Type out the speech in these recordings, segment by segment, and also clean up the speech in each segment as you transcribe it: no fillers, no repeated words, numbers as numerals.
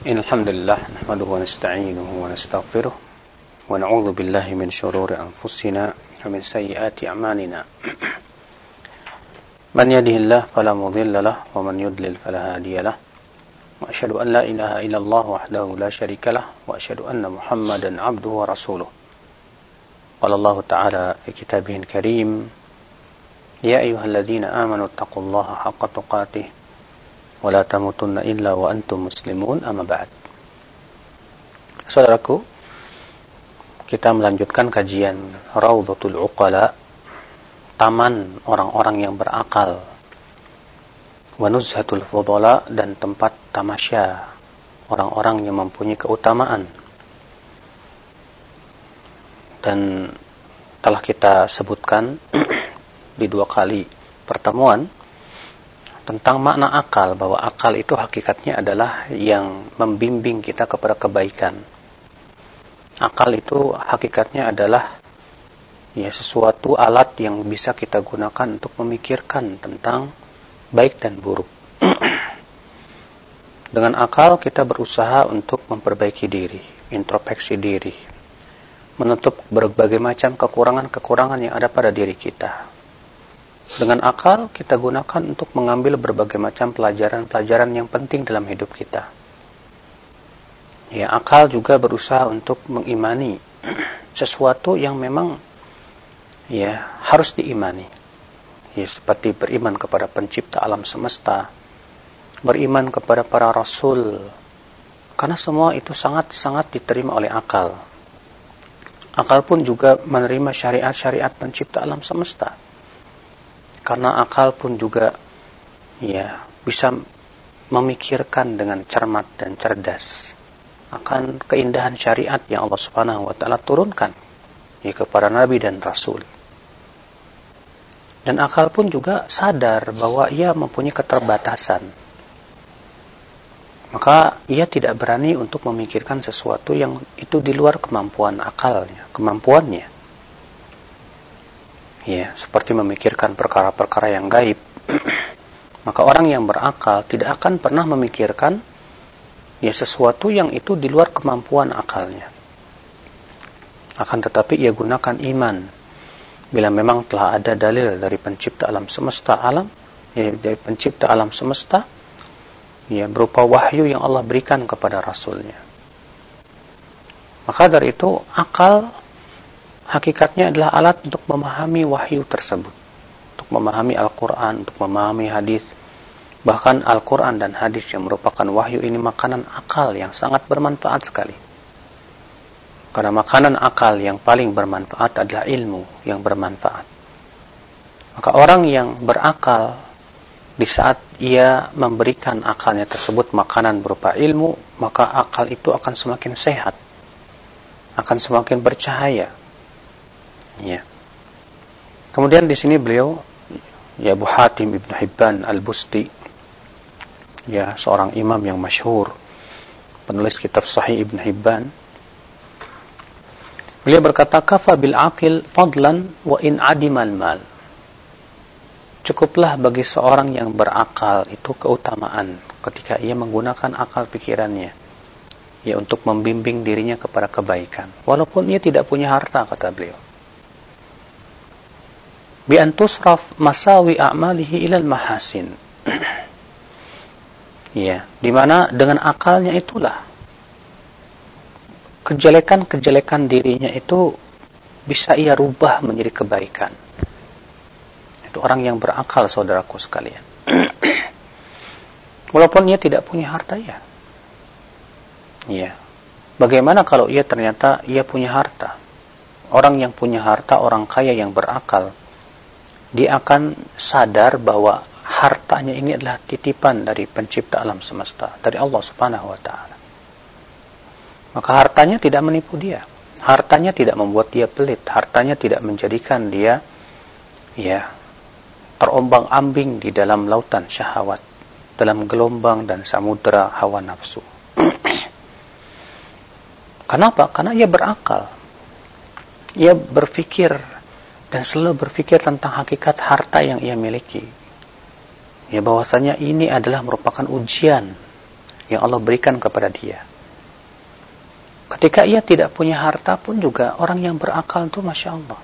الحمد لله نحمده ونستعينه ونستغفره ونعوذ بالله من شرور أنفسنا ومن سيئات أعمالنا من يهده الله فلا مضل له ومن يضلل فلا هادي له وأشهد أن لا إله إلا الله وحده لا شريك له وأشهد أن محمدا عبده ورسوله قال الله تعالى في كتابه الكريم يا أيها الذين آمنوا اتقوا الله حق تقاته ولا تموتن إلا وأنتم مسلمون أما بعد. Saudaraku, kita melanjutkan kajian Raudhatul Uqala, taman orang-orang yang berakal, wa Nuzhatul Fudhala, dan tempat tamasya orang-orang yang mempunyai keutamaan. Dan telah kita sebutkan di 2 kali pertemuan tentang makna akal, bahwa akal itu hakikatnya adalah yang membimbing kita kepada kebaikan. Akal itu hakikatnya adalah sesuatu alat yang bisa kita gunakan untuk memikirkan tentang baik dan buruk. Dengan akal kita berusaha untuk memperbaiki diri, introspeksi diri, menutup berbagai macam kekurangan-kekurangan yang ada pada diri kita. Dengan akal kita gunakan untuk mengambil berbagai macam pelajaran-pelajaran yang penting dalam hidup kita. Akal juga berusaha untuk mengimani sesuatu yang memang harus diimani. Seperti beriman kepada pencipta alam semesta, beriman kepada para rasul. Karena semua itu sangat-sangat diterima oleh akal. Akal pun juga menerima syariat-syariat pencipta alam semesta. Karena akal pun juga bisa memikirkan dengan cermat dan cerdas akan keindahan syariat yang Allah Subhanahu wa taala turunkan kepada nabi dan rasul. Dan akal pun juga sadar bahwa ia mempunyai keterbatasan. Maka ia tidak berani untuk memikirkan sesuatu yang itu di luar kemampuannya. Seperti memikirkan perkara-perkara yang gaib. Maka orang yang berakal tidak akan pernah memikirkan sesuatu yang itu di luar kemampuan akalnya. Akan tetapi ia gunakan iman. Bila memang telah ada dalil dari pencipta alam semesta berupa wahyu yang Allah berikan kepada rasulnya. Maka dari itu akal hakikatnya adalah alat untuk memahami wahyu tersebut, untuk memahami Al-Quran, untuk memahami hadis. Bahkan Al-Quran dan hadis yang merupakan wahyu ini makanan akal yang sangat bermanfaat sekali. Karena makanan akal yang paling bermanfaat adalah ilmu yang bermanfaat. Maka orang yang berakal, di saat ia memberikan akalnya tersebut makanan berupa ilmu, maka akal itu akan semakin sehat, akan semakin bercahaya. Kemudian di sini beliau Abu Hatim Ibn Hibban Al-Busti, seorang imam yang masyhur, penulis kitab Sahih Ibn Hibban. Beliau berkata, kafa bil aqil fadlan wa in adimal mal. Cukuplah bagi seorang yang berakal itu keutamaan ketika ia menggunakan akal pikirannya untuk membimbing dirinya kepada kebaikan, walaupun ia tidak punya harta, kata beliau. Bi an tusraf masawi a'malihi ilal mahasin. Di mana dengan akalnya itulah kejelekan-kejelekan dirinya itu bisa ia rubah menjadi kebaikan. Itu orang yang berakal, saudaraku sekalian. Walaupun ia tidak punya harta Bagaimana kalau ia ternyata ia punya harta? Orang yang punya harta, orang kaya yang berakal, dia akan sadar bahwa hartanya ini adalah titipan dari pencipta alam semesta, dari Allah Subhanahu wa taala. Maka hartanya tidak menipu dia. Hartanya tidak membuat dia pelit. Hartanya tidak menjadikan dia terombang-ambing di dalam lautan syahwat, dalam gelombang dan samudera hawa nafsu. Kenapa? Karena ia berakal. Ia berpikir dan selalu berpikir tentang hakikat harta yang ia miliki. Bahwasanya ini adalah merupakan ujian yang Allah berikan kepada dia. Ketika ia tidak punya harta pun juga orang yang berakal itu Masya Allah.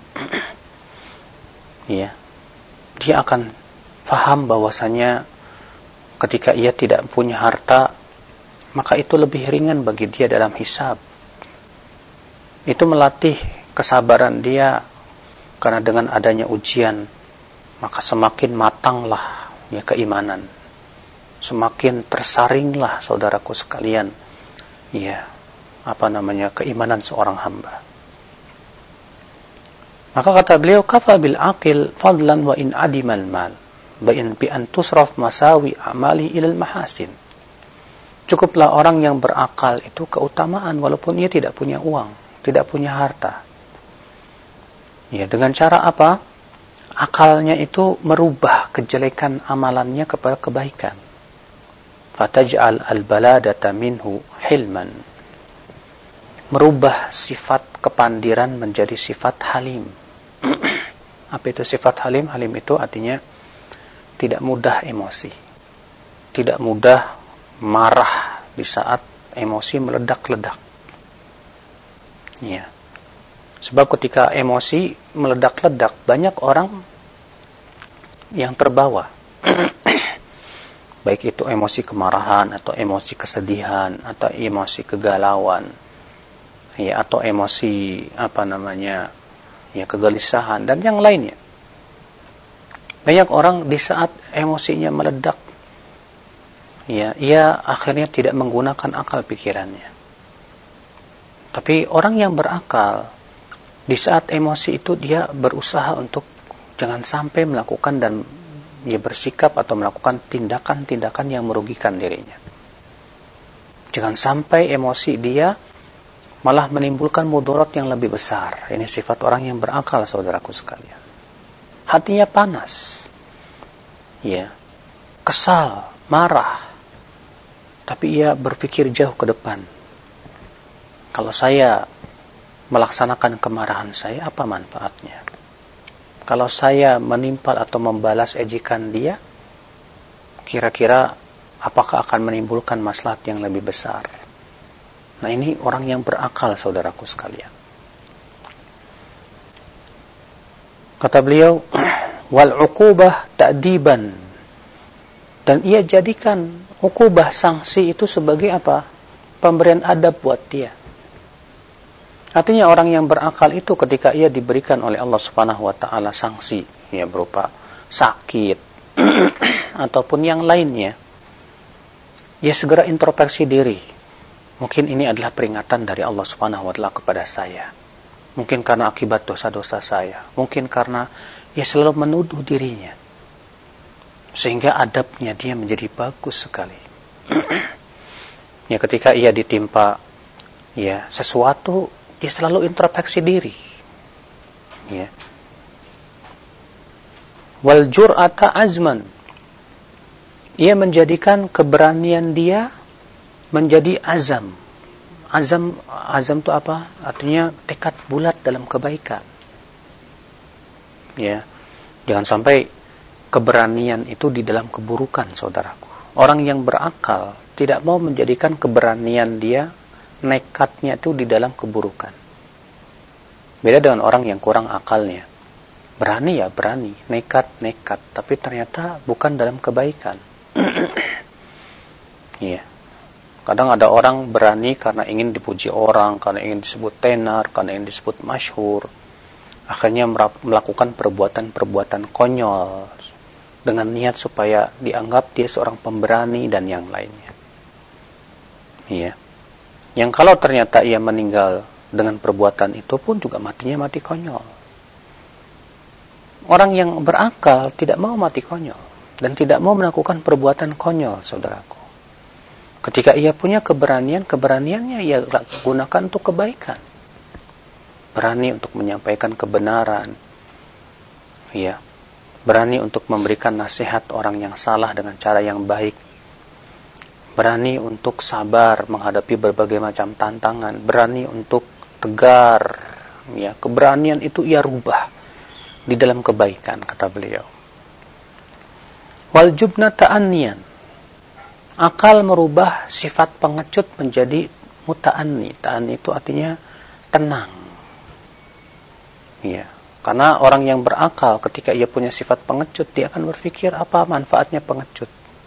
Ya, dia akan faham bahwasanya ketika ia tidak punya harta, maka itu lebih ringan bagi dia dalam hisab. Itu melatih kesabaran dia, karena dengan adanya ujian, maka semakin matanglah ya keimanan. Semakin tersaringlah saudaraku sekalian, ya, keimanan seorang hamba. Maka kata beliau, kafa bil aqil fadlan wa in adimal mal bi an tusraf masawi amali ilal mahasin. Cukuplah orang yang berakal itu keutamaan walaupun ia tidak punya uang, tidak punya harta. Ya, dengan cara apa? Akalnya itu merubah kejelekan amalannya kepada kebaikan. Fataj'al al-baladata minhu hilman. Merubah sifat kepandiran menjadi sifat halim. Apa itu sifat halim? Halim itu artinya tidak mudah emosi, tidak mudah marah di saat emosi meledak-ledak. Ya. Sebab ketika emosi meledak-ledak, banyak orang yang terbawa. Baik itu emosi kemarahan, atau emosi kesedihan, atau emosi kegalauan, ya, atau emosi kegelisahan dan yang lainnya. Banyak orang di saat emosinya meledak, ya, ia akhirnya tidak menggunakan akal pikirannya. Tapi orang yang berakal, di saat emosi itu dia berusaha untuk jangan sampai melakukan dan dia bersikap atau melakukan tindakan-tindakan yang merugikan dirinya. Jangan sampai emosi dia malah menimbulkan mudarat yang lebih besar. Ini sifat orang yang berakal, saudaraku sekalian. Hatinya panas, ya, kesal, marah, tapi ia berpikir jauh ke depan. Kalau saya melaksanakan kemarahan saya, apa manfaatnya? Kalau saya menimpal atau membalas ejekan dia, kira-kira apakah akan menimbulkan maslahat yang lebih besar? Nah, ini orang yang berakal, saudaraku sekalian. Kata beliau, wal uqubah ta'diban. Dan ia jadikan uqubah, sanksi itu sebagai apa? Pemberian adab buat dia. Artinya orang yang berakal itu ketika ia diberikan oleh Allah Subhanahu wa taala sanksi, ya, berupa sakit ataupun yang lainnya, ia segera introspeksi diri. Mungkin ini adalah peringatan dari Allah Subhanahu wa taala kepada saya. Mungkin karena akibat dosa-dosa saya, mungkin karena ia selalu menuduh dirinya. Sehingga adabnya dia menjadi bagus sekali. Ya, ketika ia ditimpa ya sesuatu, dia selalu introspeksi diri. Ya. Wal jur'ata azman. Ia menjadikan keberanian dia menjadi azam. Azam itu apa? Artinya tekad bulat dalam kebaikan. Ya. Jangan sampai keberanian itu di dalam keburukan, saudaraku. Orang yang berakal tidak mau menjadikan keberanian dia, nekatnya itu di dalam keburukan. Beda dengan orang yang kurang akalnya. Berani ya berani, nekat, tapi ternyata bukan dalam kebaikan. Iya. Kadang ada orang berani karena ingin dipuji orang, karena ingin disebut tenar, karena ingin disebut masyhur. Akhirnya melakukan perbuatan-perbuatan konyol dengan niat supaya dianggap dia seorang pemberani dan yang lainnya. Iya. Yang kalau ternyata ia meninggal dengan perbuatan itu pun juga matinya mati konyol. Orang yang berakal tidak mau mati konyol dan tidak mau melakukan perbuatan konyol, saudaraku. Ketika ia punya keberaniannya ia gunakan untuk kebaikan. Berani untuk menyampaikan kebenaran. Ya. Berani untuk memberikan nasihat orang yang salah dengan cara yang baik. Berani untuk sabar menghadapi berbagai macam tantangan, berani untuk tegar, ya, keberanian itu ia rubah di dalam kebaikan, kata beliau. Wal jubna ta'anniyan. Akal merubah sifat pengecut menjadi muta'anni. Ta'anni itu artinya tenang. Ya, karena orang yang berakal ketika ia punya sifat pengecut, dia akan berpikir apa manfaatnya pengecut.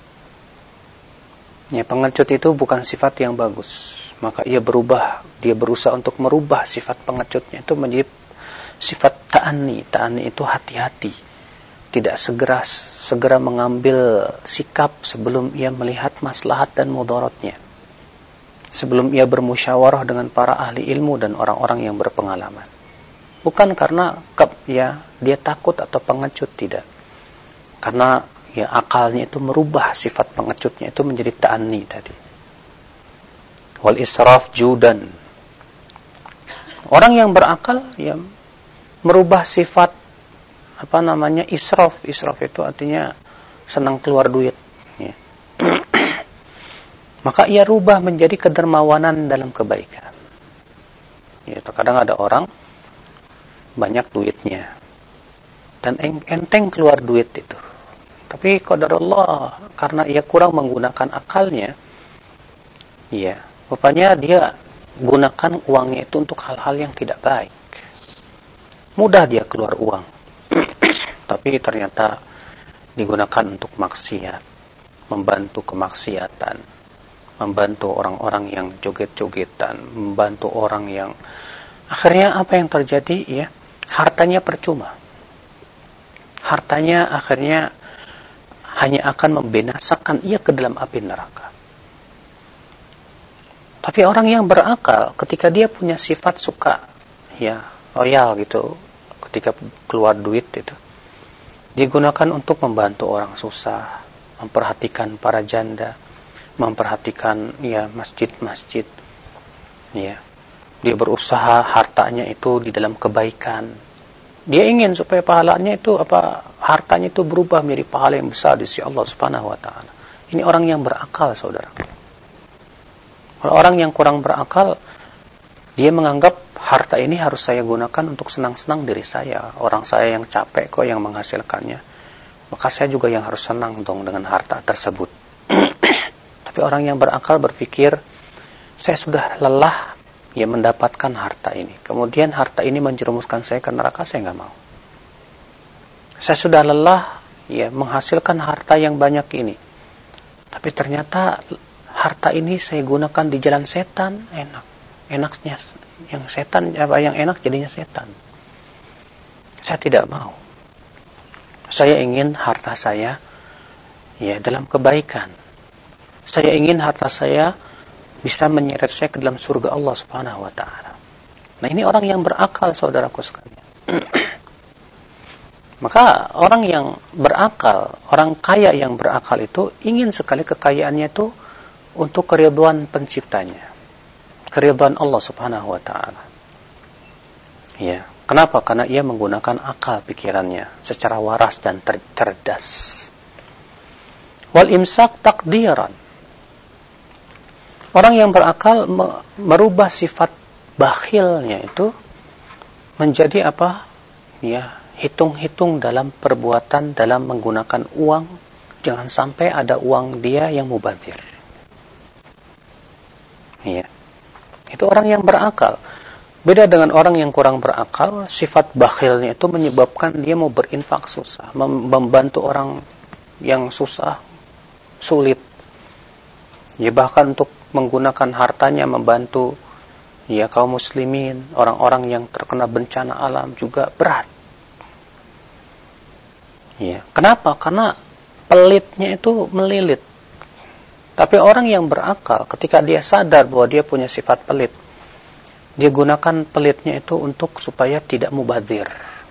Ya, pengecut itu bukan sifat yang bagus. Maka ia berusaha untuk merubah sifat pengecutnya itu menjadi sifat ta'anni. Ta'anni itu hati-hati. Tidak segera mengambil sikap sebelum ia melihat maslahat dan mudaratnya. Sebelum ia bermusyawarah dengan para ahli ilmu dan orang-orang yang berpengalaman. Bukan karena dia takut atau pengecut, tidak. Karena akalnya itu merubah sifat pengecutnya itu menjadi ta'anni tadi. Wal israf judan. Orang yang berakal merubah sifat israf. Israf itu artinya senang keluar duit. Ya. Maka ia rubah menjadi kedermawanan dalam kebaikan. Ya, terkadang ada orang banyak duitnya dan enteng keluar duit itu. Tapi qadarullah, karena ia kurang menggunakan akalnya, rupanya dia gunakan uangnya itu untuk hal-hal yang tidak baik. Mudah dia keluar uang. Tapi ternyata digunakan untuk maksiat, membantu kemaksiatan, membantu orang-orang yang joget-jogetan, membantu orang yang akhirnya apa yang terjadi? Hartanya percuma. Hartanya akhirnya hanya akan membinasakan ia ke dalam api neraka. Tapi orang yang berakal ketika dia punya sifat suka loyal gitu, ketika keluar duit itu digunakan untuk membantu orang susah, memperhatikan para janda, memperhatikan masjid-masjid. Dia berusaha hartanya itu di dalam kebaikan. Dia ingin supaya pahalanya itu hartanya itu berubah menjadi pahala yang besar di sisi Allah Subhanahu wa taala. Ini orang yang berakal, saudara. Kalau orang yang kurang berakal, dia menganggap harta ini harus saya gunakan untuk senang-senang diri saya. Orang saya yang capek kok yang menghasilkannya. Maka saya juga yang harus senang dong dengan harta tersebut. Tapi orang yang berakal berpikir, saya sudah lelah mendapatkan harta ini. Kemudian harta ini menjerumuskan saya ke neraka, saya nggak mau. Saya sudah lelah menghasilkan harta yang banyak ini. Tapi ternyata harta ini saya gunakan di jalan setan, enaknya yang setan, yang enak jadinya setan. Saya tidak mau. Saya ingin harta saya dalam kebaikan. Saya ingin harta saya bisa menyeret saya ke dalam surga Allah Subhanahu wa taala. Nah, ini orang yang berakal, saudaraku sekalian. Maka orang yang berakal, orang kaya yang berakal itu ingin sekali kekayaannya itu untuk keridhaan penciptanya. Keridhaan Allah Subhanahu wa taala. Kenapa? Karena ia menggunakan akal pikirannya secara waras dan cerdas. Wal imsak takdiran. Orang yang berakal merubah sifat bakhilnya itu menjadi hitung-hitung dalam perbuatan, dalam menggunakan uang. Jangan sampai ada uang dia yang mubadzir. Itu orang yang berakal. Beda dengan orang yang kurang berakal, sifat bakhilnya itu menyebabkan dia mau berinfak susah, membantu orang yang susah, sulit. Bahkan untuk menggunakan hartanya membantu kaum muslimin, orang-orang yang terkena bencana alam juga berat. Kenapa? Karena pelitnya itu melilit. Tapi orang yang berakal ketika dia sadar bahwa dia punya sifat pelit, dia gunakan pelitnya itu untuk supaya tidak mubadzir.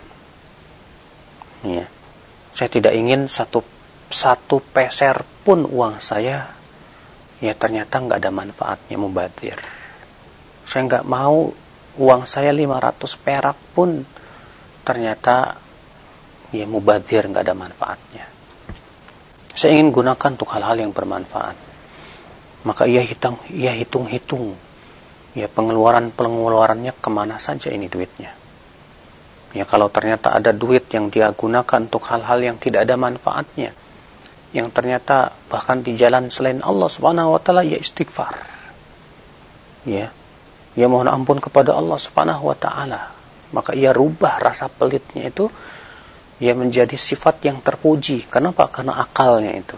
Saya tidak ingin satu peser pun uang saya ternyata nggak ada manfaatnya, mubadzir. Saya nggak mau uang saya 500 perak pun ternyata mubadzir, nggak ada manfaatnya. Saya ingin gunakan untuk hal-hal yang bermanfaat. Maka ia hitung-hitung pengeluarannya kemana saja ini duitnya. Kalau ternyata ada duit yang dia gunakan untuk hal-hal yang tidak ada manfaatnya, yang ternyata bahkan di jalan selain Allah Subhanahu wa taala, ya istighfar. Ya. Ia mohon ampun kepada Allah Subhanahu wa taala. Maka ia rubah rasa pelitnya itu ia menjadi sifat yang terpuji. Kenapa? Karena akalnya itu.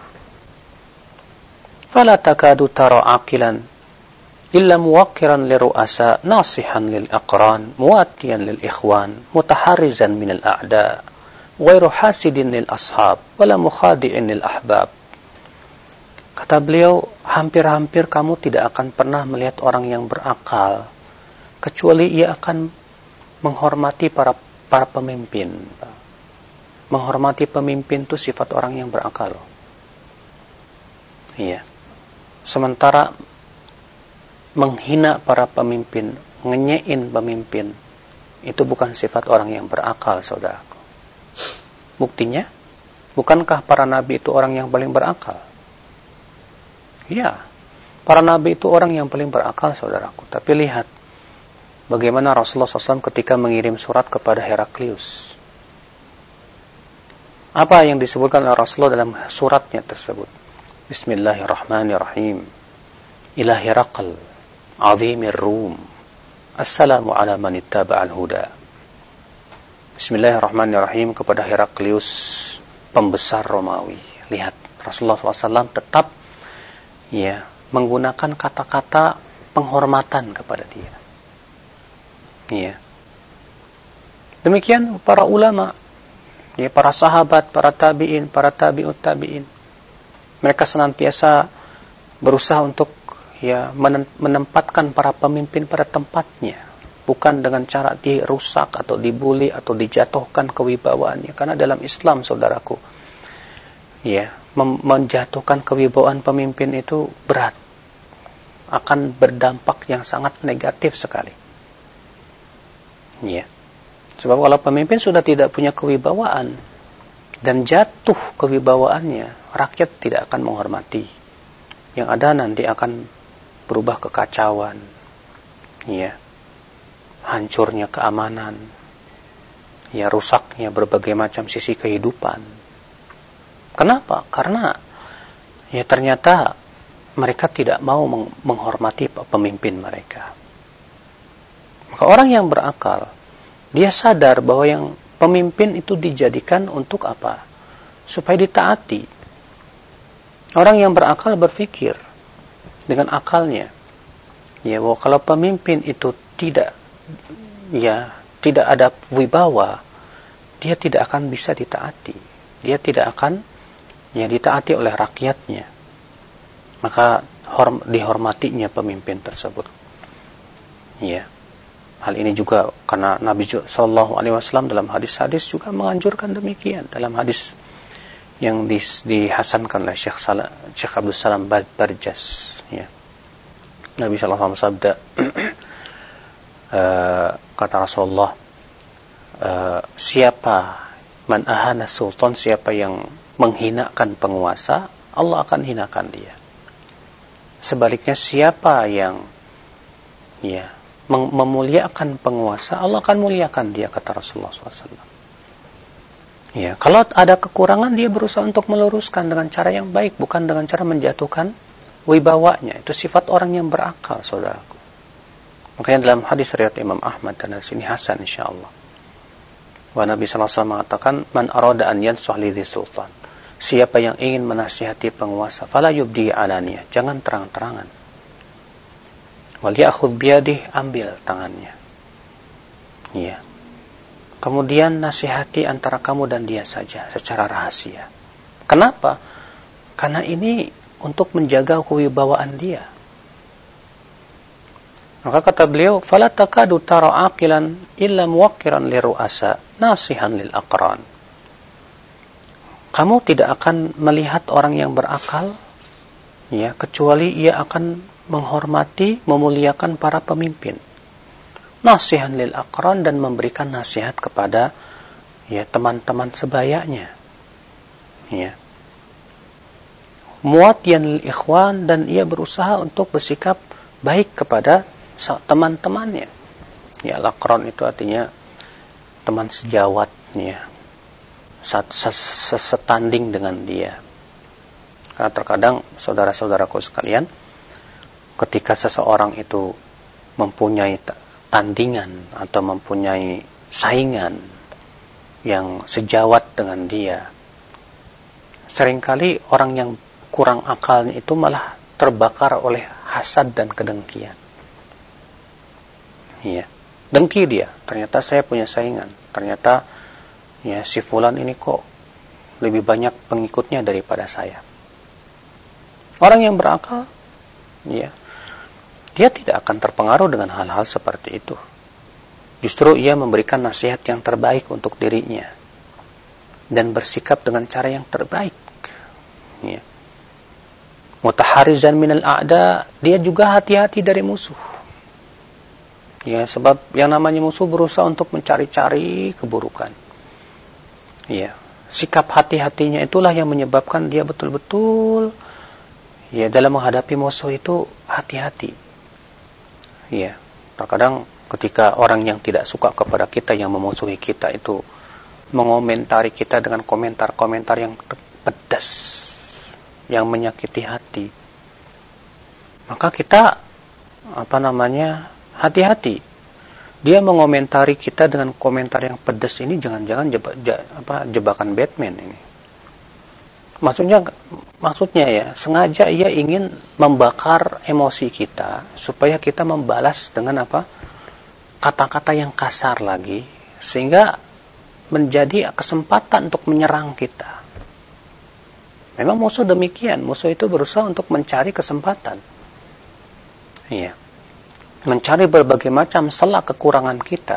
Fala takadu tara aqilan illa muwaqqiran liru'asa nasihan lil aqran muwatiyan lil ikhwan mutaharrizan minal a'da ghairu hasidin lil ashab wala mukhadi'in lil ahbab. Kata beliau, hampir-hampir kamu tidak akan pernah melihat orang yang berakal kecuali ia akan menghormati para pemimpin. Menghormati pemimpin itu sifat orang yang berakal. Iya. Sementara menghina para pemimpin, ngenyein pemimpin, itu bukan sifat orang yang berakal, saudaraku. Buktinya, bukankah para nabi itu orang yang paling berakal? Ya, para nabi itu orang yang paling berakal, saudaraku. Tapi lihat, bagaimana Rasulullah SAW ketika mengirim surat kepada Heraklius. Apa yang disebutkan oleh Rasulullah dalam suratnya tersebut? Bismillahirrahmanirrahim. Ila Herakl, azimir Rum. Assalamu ala man ittaba'al huda. Bismillahirrahmanirrahim kepada Heraklius, pembesar Romawi. Lihat, Rasulullah SAW tetap menggunakan kata-kata penghormatan kepada dia. Ya. Demikian para ulama, para sahabat, para tabi'in, para tabi'ut tabi'in. Mereka senantiasa berusaha untuk menempatkan para pemimpin pada tempatnya, bukan dengan cara dirusak atau dibuli atau dijatuhkan kewibawaannya. Karena dalam Islam, saudaraku, menjatuhkan kewibawaan pemimpin itu berat, akan berdampak yang sangat negatif sekali. Ya. Sebab kalau pemimpin sudah tidak punya kewibawaan dan jatuh kewibawaannya, rakyat tidak akan menghormati. Yang ada nanti akan berubah kekacauan, hancurnya keamanan, rusaknya berbagai macam sisi kehidupan. Kenapa? Karena ternyata mereka tidak mau menghormati pemimpin mereka. Maka orang yang berakal, dia sadar bahwa yang pemimpin itu dijadikan untuk apa? Supaya ditaati. Orang yang berakal berpikir dengan akalnya, bahwa kalau pemimpin itu tidak ada wibawa, dia tidak akan bisa ditaati. Dia tidak akan ditaati oleh rakyatnya. Maka dihormatinya pemimpin tersebut. Hal ini juga karena Nabi Sallallahu Alaihi Wasallam dalam hadis-hadis juga menganjurkan demikian. Dalam hadis yang dihasankan oleh Syekh Abdul Salam Barjas, Nabi Sallallahu Alaihi Wasallam sabda, kata Rasulullah, siapa man ahana sultan, siapa yang menghinakan penguasa, Allah akan hinakan dia. Sebaliknya, siapa yang memuliakan penguasa, Allah akan muliakan dia, kata Rasulullah SAW. Kalau ada kekurangan, dia berusaha untuk meluruskan dengan cara yang baik, bukan dengan cara menjatuhkan wibawanya. Itu sifat orang yang berakal, saudaraku. Makanya dalam hadis riwayat Imam Ahmad dan hadis ini hasan insyaallah. Wa Nabi sallallahu alaihi wasallam mengatakan, "Man arada an yansah li sultan." Siapa yang ingin menasihati penguasa, fala yubdi alaniyah, jangan terang-terangan. Wal ya'khudh biyadihi, ambil tangannya. Kemudian nasihati antara kamu dan dia saja secara rahasia. Kenapa? Karena ini untuk menjaga kewibawaan dia. Maka kata beliau, fala takadu tara aqilan illa muwaqqiran liru'asa nasihan lil aqran. Kamu tidak akan melihat orang yang berakal kecuali ia akan menghormati, memuliakan para pemimpin. Nasihan lil aqran, dan memberikan nasihat kepada teman-teman sebayanya. Muwatiyan lil ikhwan, dan ia berusaha untuk bersikap baik kepada teman-temannya. Al-aqran itu artinya teman sejawat, setanding dengan dia. Karena terkadang saudara-saudaraku sekalian, ketika seseorang itu mempunyai tandingan atau mempunyai saingan yang sejawat dengan dia, seringkali orang yang kurang akalnya itu malah terbakar oleh hasad dan kedengkian. Iya, dengki dia. Ternyata saya punya saingan. Ternyata ya si fulan ini kok lebih banyak pengikutnya daripada saya. Orang yang berakal, ya, dia tidak akan terpengaruh dengan hal-hal seperti itu. Justru ia memberikan nasihat yang terbaik untuk dirinya dan bersikap dengan cara yang terbaik. Ya. Mutaharizan minal a'da, dia juga hati-hati dari musuh. Ya, sebab yang namanya musuh berusaha untuk mencari-cari keburukan. Ya, sikap hati-hatinya itulah yang menyebabkan dia betul-betul ya dalam menghadapi musuh itu hati-hati. Ya, terkadang ketika orang yang tidak suka kepada kita, yang memusuhi kita itu mengomentari kita dengan komentar-komentar yang pedas, yang menyakiti hati, maka kita hati-hati. Dia mengomentari kita dengan komentar yang pedas ini, jangan-jangan jebakan Batman ini. Maksudnya ya, sengaja ia ingin membakar emosi kita supaya kita membalas dengan kata-kata yang kasar lagi, sehingga menjadi kesempatan untuk menyerang kita. Memang musuh demikian, musuh itu berusaha untuk mencari kesempatan. Iya. Mencari berbagai macam celah kekurangan kita.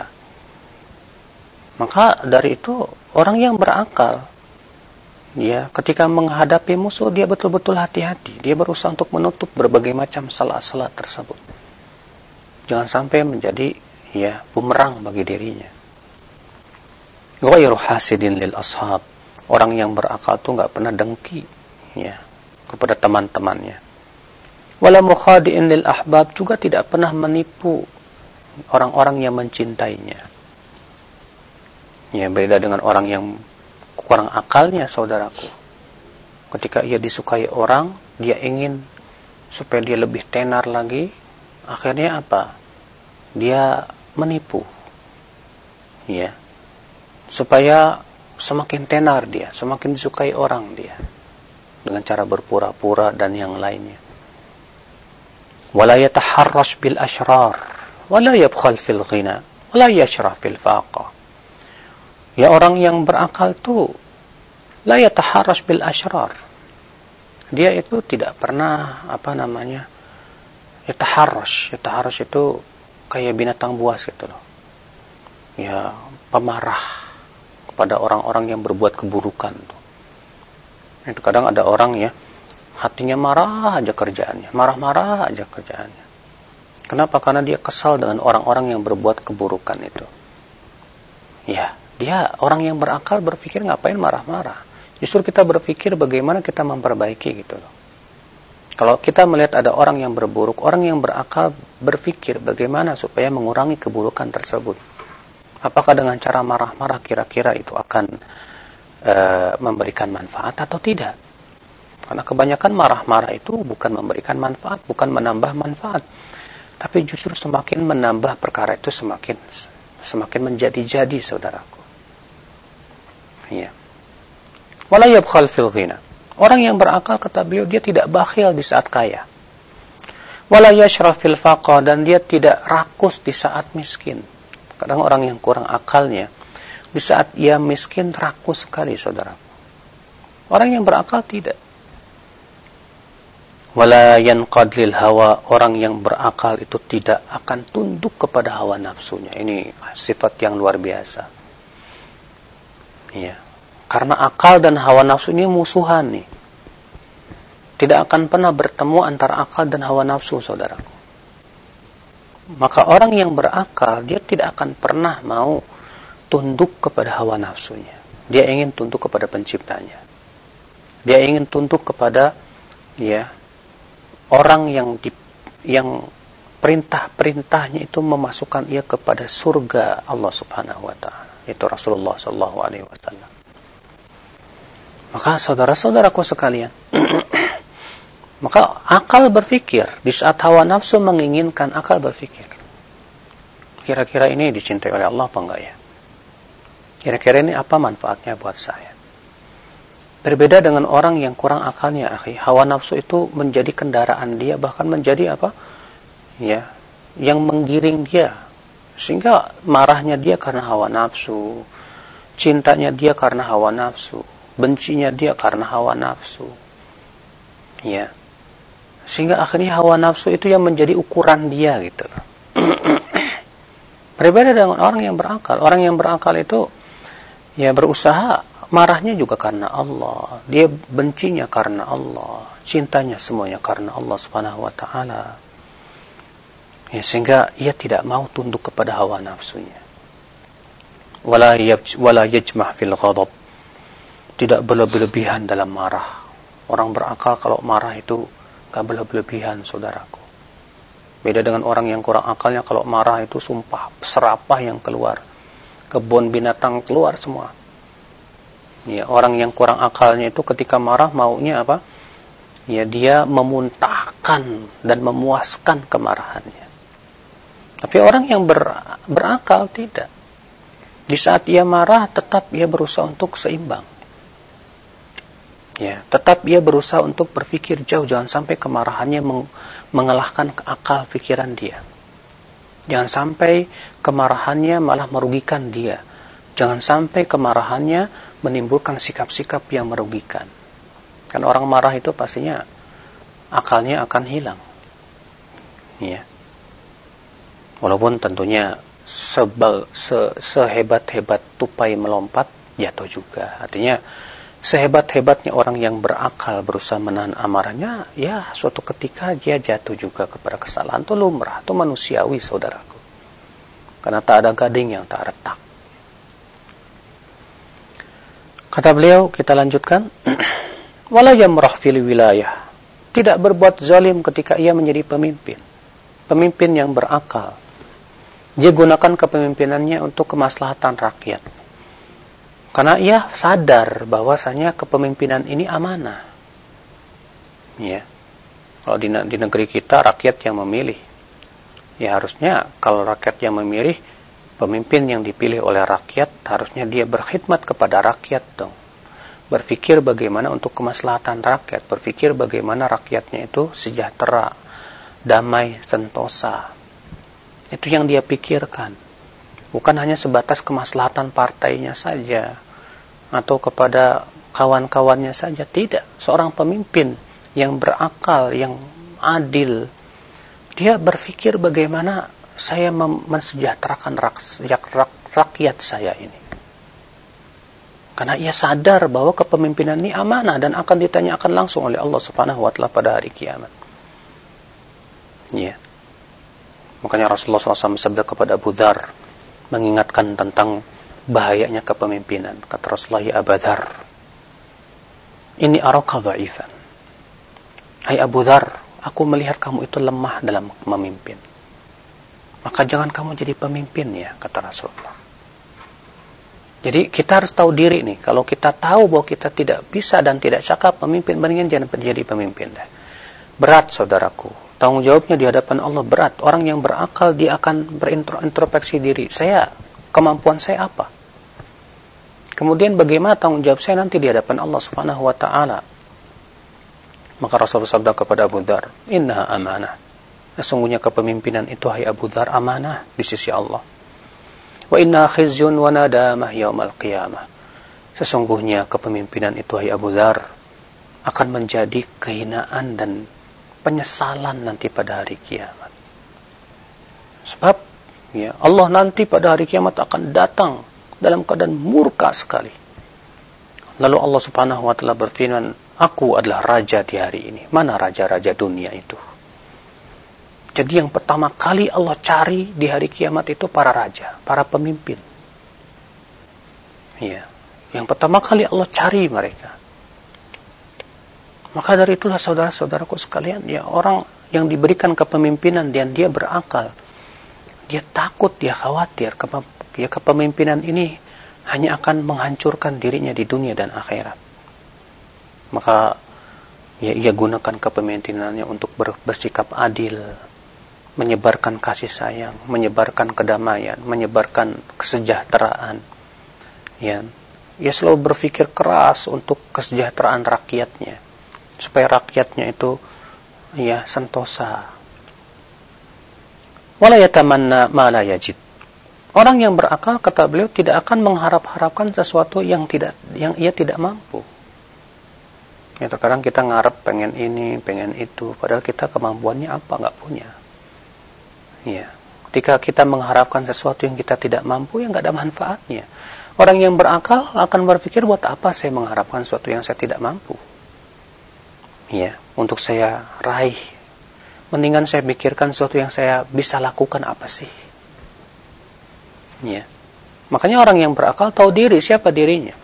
Maka dari itu orang yang berakal, dia ketika menghadapi musuh dia betul-betul hati-hati. Dia berusaha untuk menutup berbagai macam celah-celah tersebut. Jangan sampai menjadi bumerang bagi dirinya. Ghairu hasidin lil ashab. Orang yang berakal itu enggak pernah dengki kepada teman-temannya. Wala mukhadi'in lil ahbab, juga tidak pernah menipu orang-orang yang mencintainya. Ya, beda dengan orang yang kurang akalnya, saudaraku. Ketika ia disukai orang, dia ingin supaya dia lebih tenar lagi. Akhirnya apa? Dia menipu. Ya. Supaya semakin tenar dia, semakin disukai orang dia. Dengan cara berpura-pura dan yang lainnya. Wala yataharrash bil ashrar, wala yabkhal fil ghina, wala yashrah fil faqa. Ya, orang yang berakal itu la yataharrash bil ashrar. Dia itu tidak pernah yataharrash. Yataharrash itu kayak binatang buas gitu loh. Ya, pemarah kepada orang-orang yang berbuat keburukan tuh. Itu kadang ada orang hatinya marah aja kerjaannya, marah-marah aja kerjaannya. Kenapa? Karena dia kesal dengan orang-orang yang berbuat keburukan itu. Ya, dia orang yang berakal berpikir ngapain marah-marah. Justru kita berpikir bagaimana kita memperbaiki gitu loh. Kalau kita melihat ada orang yang berburuk, orang yang berakal berpikir bagaimana supaya mengurangi keburukan tersebut. Apakah dengan cara marah-marah kira-kira itu akan memberikan manfaat atau tidak? Karena kebanyakan marah-marah itu bukan memberikan manfaat, bukan menambah manfaat, tapi justru semakin menambah perkara itu semakin menjadi-jadi, saudaraku. Iya. Wala yabkhal fil ghina. Orang yang berakal, kata beliau, dia tidak bakhil di saat kaya. Wala yashrah fil faqa, dan dia tidak rakus di saat miskin. Kadang orang yang kurang akalnya, di saat ia miskin rakus sekali, saudaraku. Orang yang berakal tidak. Wala yanqad lil hawa, orang yang berakal itu tidak akan tunduk kepada hawa nafsunya. Ini sifat yang luar biasa. Iya. Karena akal dan hawa nafsu ini musuhan nih. Tidak akan pernah bertemu antara akal dan hawa nafsu, saudaraku. Maka orang yang berakal, dia tidak akan pernah mau tunduk kepada hawa nafsunya. Dia ingin tunduk kepada penciptanya. Dia ingin tunduk kepada orang yang perintah-perintahnya itu memasukkan ia kepada surga Allah Subhanahu wa taala. Itu Rasulullah sallallahu alaihi wasallam. Maka saudara-saudaraku sekalian, Maka akal berpikir, di saat hawa nafsu menginginkan, akal berpikir. Kira-kira ini dicintai oleh Allah apa enggak ya? Kira-kira ini apa manfaatnya buat saya? Berbeda dengan orang yang kurang akalnya, akhi. Hawa nafsu itu menjadi kendaraan dia, bahkan menjadi apa? Ya, yang menggiring dia. Sehingga marahnya dia karena hawa nafsu, cintanya dia karena hawa nafsu, bencinya dia karena hawa nafsu. Ya. Sehingga akhirnya hawa nafsu itu yang menjadi ukuran dia gitu loh. Berbeda dengan orang yang berakal. Orang yang berakal itu ya berusaha, marahnya juga karena Allah, dia bencinya karena Allah, cintanya semuanya karena Allah Subhanahu wa taala. Ya, sehingga ia tidak mau tunduk kepada hawa nafsunya. Wala yajmah fil ghadab. Tidak berlebihan dalam marah. Orang berakal kalau marah itu gak berlebihan, saudaraku. Beda dengan orang yang kurang akalnya, kalau marah itu sumpah serapah yang keluar, kebun binatang keluar semua. Ya, orang yang kurang akalnya itu ketika marah maunya apa? Ya, dia memuntahkan dan memuaskan kemarahannya. Tapi orang yang berakal tidak. Di saat ia marah tetap ia berusaha untuk seimbang. Ya, tetap ia berusaha untuk berpikir jauh, jangan sampai kemarahannya mengalahkan akal pikiran dia. Jangan sampai kemarahannya malah merugikan dia. Jangan sampai kemarahannya menimbulkan sikap-sikap yang merugikan. Kan orang marah itu pastinya akalnya akan hilang. Ya. Walaupun tentunya sehebat-hebat tupai melompat, jatuh juga. Artinya sehebat-hebatnya orang yang berakal berusaha menahan amarahnya, ya suatu ketika dia jatuh juga kepada kesalahan. Itu lumrah, itu manusiawi, saudaraku. Karena tak ada gading yang tak retak. Kata beliau, kita lanjutkan. Wala yamrah fil wilayah. Tidak berbuat zalim ketika ia menjadi pemimpin. Pemimpin yang berakal. Dia gunakan kepemimpinannya untuk kemaslahatan rakyat. Karena ia sadar bahwasanya kepemimpinan ini amanah. Ya. Kalau di negeri kita rakyat yang memilih. Ya harusnya kalau rakyat yang memilih, pemimpin yang dipilih oleh rakyat, harusnya dia berkhidmat kepada rakyat dong. Berpikir bagaimana untuk kemaslahatan rakyat, berpikir bagaimana rakyatnya itu sejahtera, damai, sentosa. Itu yang dia pikirkan. Bukan hanya sebatas kemaslahatan partainya saja atau kepada kawan-kawannya saja. Tidak. Seorang pemimpin yang berakal, yang adil, dia berpikir bagaimana saya mensejahterakan rakyat saya ini. Karena ia sadar bahwa kepemimpinan ini amanah dan akan ditanyakan langsung oleh Allah Subhanahu wa taala pada hari kiamat. Ya. Makanya Rasulullah SAW bersabda kepada Abu Dzar, mengingatkan tentang bahayanya kepemimpinan. Kata Rasulullah, ya Abu Dzar, ini araka dha'ifan. Hai Abu Dzar, aku melihat kamu itu lemah dalam memimpin. Maka jangan kamu jadi pemimpin ya, kata Rasulullah. Jadi kita harus tahu diri nih. Kalau kita tahu bahwa kita tidak bisa dan tidak cakap pemimpin, mendingan jangan jadi pemimpin deh. Berat, saudaraku. Tanggung jawabnya di hadapan Allah berat. Orang yang berakal dia akan berintrospeksi diri. Kemampuan saya apa? Kemudian bagaimana tanggung jawab saya nanti di hadapan Allah Subhanahu wa taala? Maka Rasulullah sabda kepada Abu Dzar, "Innaha amanah." Sesungguhnya kepemimpinan itu hai Abu Dzar amanah di sisi Allah. Wa inna khizyun wa nadamah yaumal qiyamah. Sesungguhnya kepemimpinan itu hai Abu Dzar akan menjadi kehinaan dan penyesalan nanti pada hari kiamat. Sebab ya, Allah nanti pada hari kiamat akan datang dalam keadaan murka sekali. Lalu Allah Subhanahu wa taala berfirman, "Aku adalah raja di hari ini." Mana raja-raja dunia itu? Jadi yang pertama kali Allah cari di hari kiamat itu para raja, para pemimpin. Ya, yang pertama kali Allah cari mereka. Maka dari itulah saudara-saudaraku sekalian, ya orang yang diberikan kepemimpinan dan dia berakal, dia takut, dia khawatir kepemimpinan ini hanya akan menghancurkan dirinya di dunia dan akhirat. Maka Ya, ia gunakan kepemimpinannya untuk bersikap adil, menyebarkan kasih sayang, menyebarkan kedamaian, menyebarkan kesejahteraan. Ya, ia selalu berpikir keras untuk kesejahteraan rakyatnya, supaya rakyatnya itu ya sentosa. Wala yatamanna ma la yajid. Orang yang berakal, kata beliau, tidak akan mengharap-harapkan sesuatu yang ia tidak mampu. Ya, terkadang kita ngarep pengen ini, pengen itu, padahal kita kemampuannya apa, nggak punya. Ya, ketika kita mengharapkan sesuatu yang kita tidak mampu, ya nggak ada manfaatnya. Orang yang berakal akan berpikir, buat apa saya mengharapkan sesuatu yang saya tidak mampu? Ya, untuk saya raih, mendingan saya pikirkan sesuatu yang saya bisa lakukan apa sih? Ya, makanya orang yang berakal tahu diri, siapa dirinya.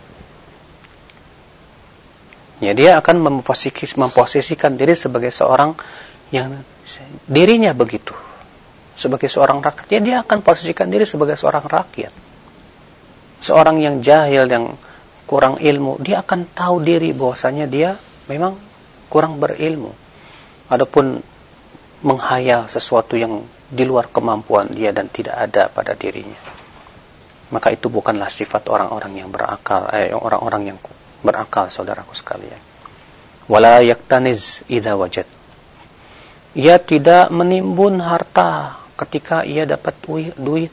Ya, dia akan memposisikan diri sebagai seorang yang dirinya begitu. Sebagai seorang rakyat, ya dia akan posisikan diri sebagai seorang rakyat. Seorang yang jahil, yang kurang ilmu, dia akan tahu diri bahwasanya dia memang kurang berilmu. Adapun menghayal sesuatu yang di luar kemampuan dia dan tidak ada pada dirinya, maka itu bukanlah sifat orang-orang yang berakal, orang-orang yang berakal, saudaraku sekalian. Wala yaktaniz idza wajad. Ia tidak menimbun harta ketika ia dapat duit.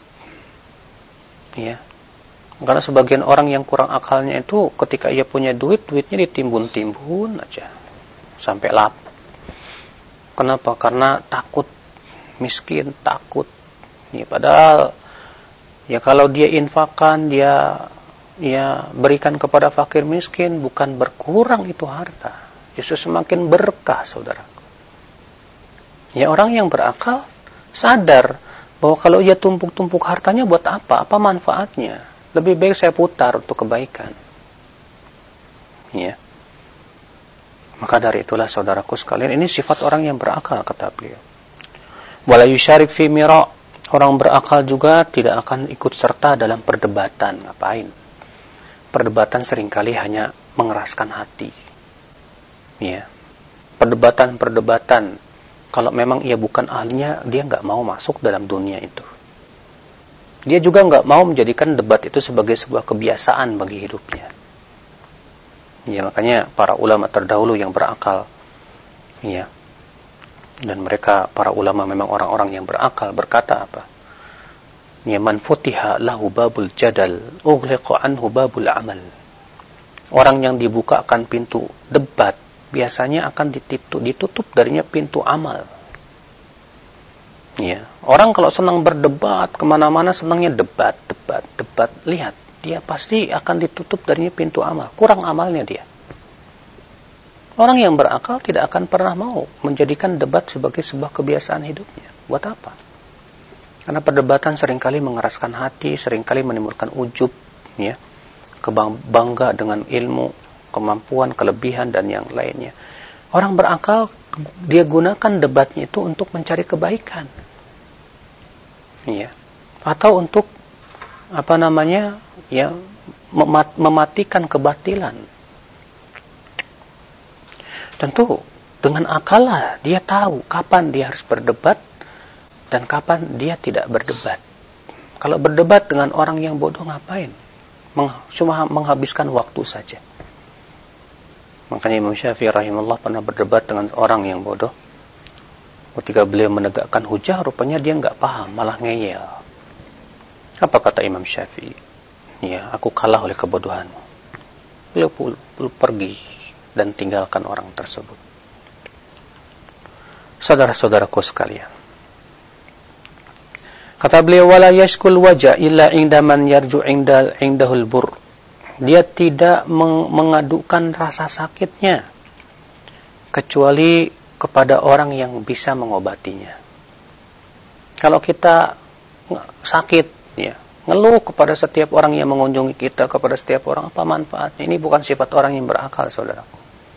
Ya. Karena sebagian orang yang kurang akalnya itu ketika ia punya duit, duitnya ditimbun-timbun aja sampai lapuk. Kenapa? Karena takut miskin, takut. Ya, padahal ya kalau dia infakkan, dia berikan kepada fakir miskin, bukan berkurang itu harta, justru semakin berkah, saudaraku. Ya, orang yang berakal sadar bahwa kalau ia tumpuk-tumpuk hartanya buat apa? Apa manfaatnya? Lebih baik saya putar untuk kebaikan. Ya. Maka dari itulah, saudaraku sekalian, ini sifat orang yang berakal, kata beliau. Wala yusyarik fi mira'. Orang berakal juga tidak akan ikut serta dalam perdebatan. Ngapain? Perdebatan seringkali hanya mengeraskan hati. Ya. Perdebatan, kalau memang ia bukan ahlinya, dia nggak mau masuk dalam dunia itu. Dia juga nggak mau menjadikan debat itu sebagai sebuah kebiasaan bagi hidupnya. Ya, makanya para ulama terdahulu yang berakal, ya, dan mereka para ulama memang orang-orang yang berakal, berkata apa? Ya, man futiha lahu babul jadal ughliqa anhu babul amal. Orang yang dibukakan pintu debat biasanya akan ditutup darinya pintu amal. Ya, orang kalau senang berdebat kemana-mana, senangnya debat. Lihat, dia pasti akan ditutup darinya pintu amal. Kurang amalnya dia. Orang yang berakal tidak akan pernah mau menjadikan debat sebagai sebuah kebiasaan hidupnya. Buat apa? Karena perdebatan seringkali mengeraskan hati, seringkali menimbulkan ujub, ya, bangga dengan ilmu, kemampuan, kelebihan, dan yang lainnya. Orang berakal, dia gunakan debatnya itu untuk mencari kebaikan, ya, atau untuk ya, mematikan kebatilan. Tentu dengan akallah dia tahu kapan dia harus berdebat dan kapan dia tidak berdebat. Kalau berdebat dengan orang yang bodoh, ngapain? Cuma menghabiskan waktu saja. Makanya Imam Syafi'i rahimahullah pernah berdebat dengan orang yang bodoh. Ketika beliau menegakkan hujah, rupanya dia nggak paham, malah ngeyel. Apa kata Imam Syafi'i? Ya, aku kalah oleh kebodohanmu. Beliau pergi dan tinggalkan orang tersebut. Saudara-saudaraku sekalian, kata beliau, wala yashkul wajah illa indaman yarju indahul bur. Dia tidak mengadukan rasa sakitnya kecuali kepada orang yang bisa mengobatinya. Kalau kita sakit, ya, ngeluh kepada setiap orang yang mengunjungi kita, kepada setiap orang, apa manfaatnya? Ini bukan sifat orang yang berakal, saudaraku.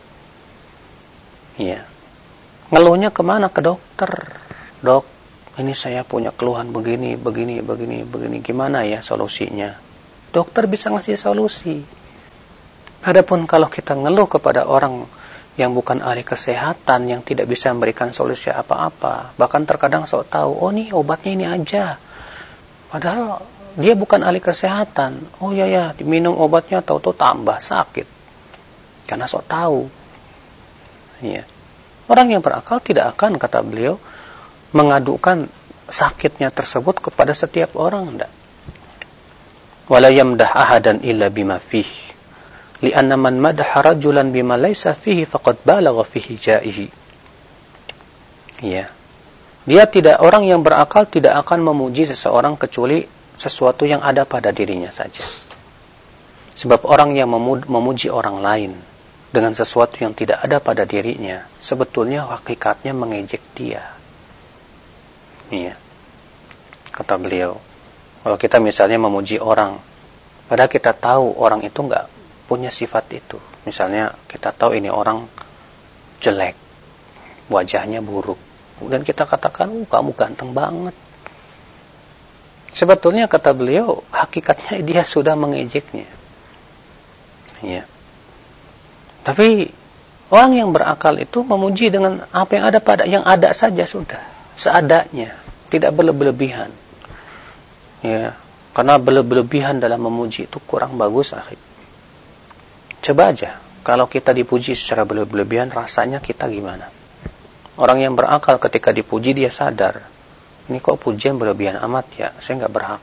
Ya. Ngeluhnya kemana? Ke dokter. Dok, ini saya punya keluhan begini. Gimana ya solusinya? Dokter bisa ngasih solusi. Adapun kalau kita ngeluh kepada orang yang bukan ahli kesehatan, yang tidak bisa memberikan solusi apa-apa. Bahkan terkadang sok tahu, oh nih obatnya ini aja. Padahal dia bukan ahli kesehatan. Oh ya, diminum obatnya tahu-tahu tambah sakit. Karena sok tahu. Ya. Orang yang berakal tidak akan, kata beliau, mengadukan sakitnya tersebut kepada setiap orang. Enggak. Wala yamdah ahadan illa bima fihi. Lianna man madaha rajulan bima laysa fihi faqad balagha fihi ja'ihi. Ya. Dia tidak, orang yang berakal tidak akan memuji seseorang kecuali sesuatu yang ada pada dirinya saja. Sebab orang yang memuji orang lain dengan sesuatu yang tidak ada pada dirinya, sebetulnya hakikatnya mengejek dia. Iya. Kata beliau, kalau kita misalnya memuji orang, padahal kita tahu orang itu enggak punya sifat itu. Misalnya kita tahu ini orang jelek, wajahnya buruk, kemudian kita katakan, kamu ganteng banget. Sebetulnya kata beliau, hakikatnya dia sudah mengejeknya. Ya. Tapi orang yang berakal itu memuji dengan apa yang ada pada, yang ada saja sudah, seadanya, tidak berlebihan. Ya, karena berlebihan dalam memuji itu kurang bagus, akhi. Coba aja, kalau kita dipuji secara berlebihan, rasanya kita gimana? Orang yang berakal ketika dipuji, dia sadar, ini kok pujian berlebihan amat ya, saya nggak berhak.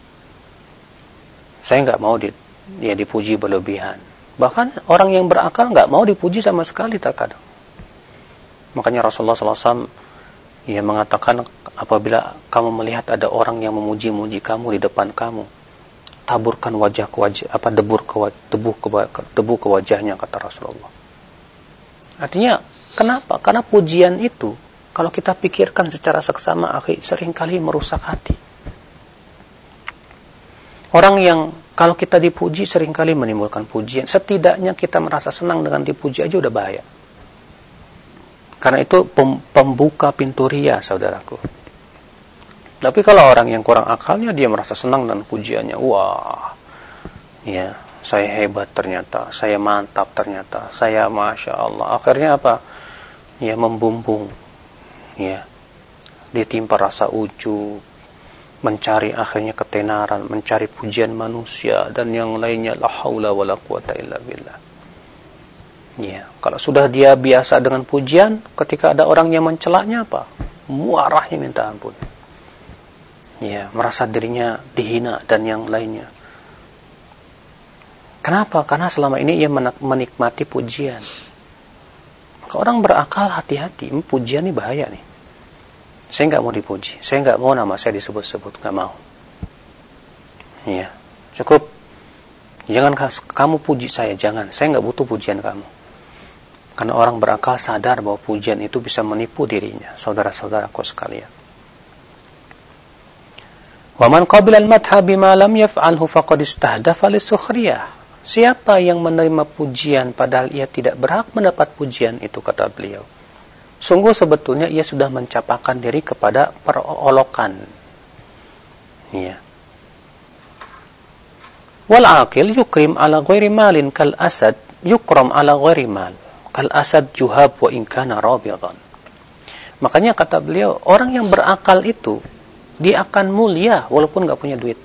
Saya nggak mau dipuji berlebihan. Bahkan orang yang berakal nggak mau dipuji sama sekali terkadang. Makanya Rasulullah SAW ia mengatakan, apabila kamu melihat ada orang yang memuji-muji kamu di depan kamu, taburkan wajah ke wajah, debu ke wajahnya, kata Rasulullah. Artinya, kenapa? Karena pujian itu, kalau kita pikirkan secara seksama, akhi, seringkali merusak hati. Orang yang kalau kita dipuji seringkali menimbulkan pujian, setidaknya kita merasa senang dengan dipuji aja udah bahaya. Karena itu pembuka pintu ria, saudaraku. Tapi kalau orang yang kurang akalnya, dia merasa senang dengan pujiannya. Wah, ya, saya hebat ternyata, saya mantap ternyata, saya Masya Allah. Akhirnya apa? Ya, membumbung. Ya, ditimpa rasa ujub, mencari akhirnya ketenaran, mencari pujian manusia, dan yang lainnya. La haula wa la quwata illa billah. Ya, kalau sudah dia biasa dengan pujian, ketika ada orang yang mencelaknya apa? Muarahnya minta ampun. Ya, merasa dirinya dihina dan yang lainnya. Kenapa? Karena selama ini ia menikmati pujian. Maka orang berakal hati-hati. Pujian ini bahaya nih. Saya nggak mau dipuji. Saya nggak mau nama saya disebut-sebut. Nggak mau. Ya, cukup. Jangan kamu puji saya. Jangan. Saya nggak butuh pujian kamu. Karena orang berakal sadar bahwa pujian itu bisa menipu dirinya. Saudara-saudaraku sekalian. Waman qabila al-madha bima lam yaf'alhu faqad istahdafa lis-sukhriyah. Siapa yang menerima pujian padahal ia tidak berhak mendapat pujian itu, kata beliau, sungguh sebetulnya ia sudah mencapakan diri kepada perolokan. Ya. Wal aqil yukrim ala ghairi malin kal asad yukram ala ghairi mal. Kal asad juhab wa in kana rabidan. Makanya kata beliau, orang yang berakal itu dia akan mulia walaupun nggak punya duit.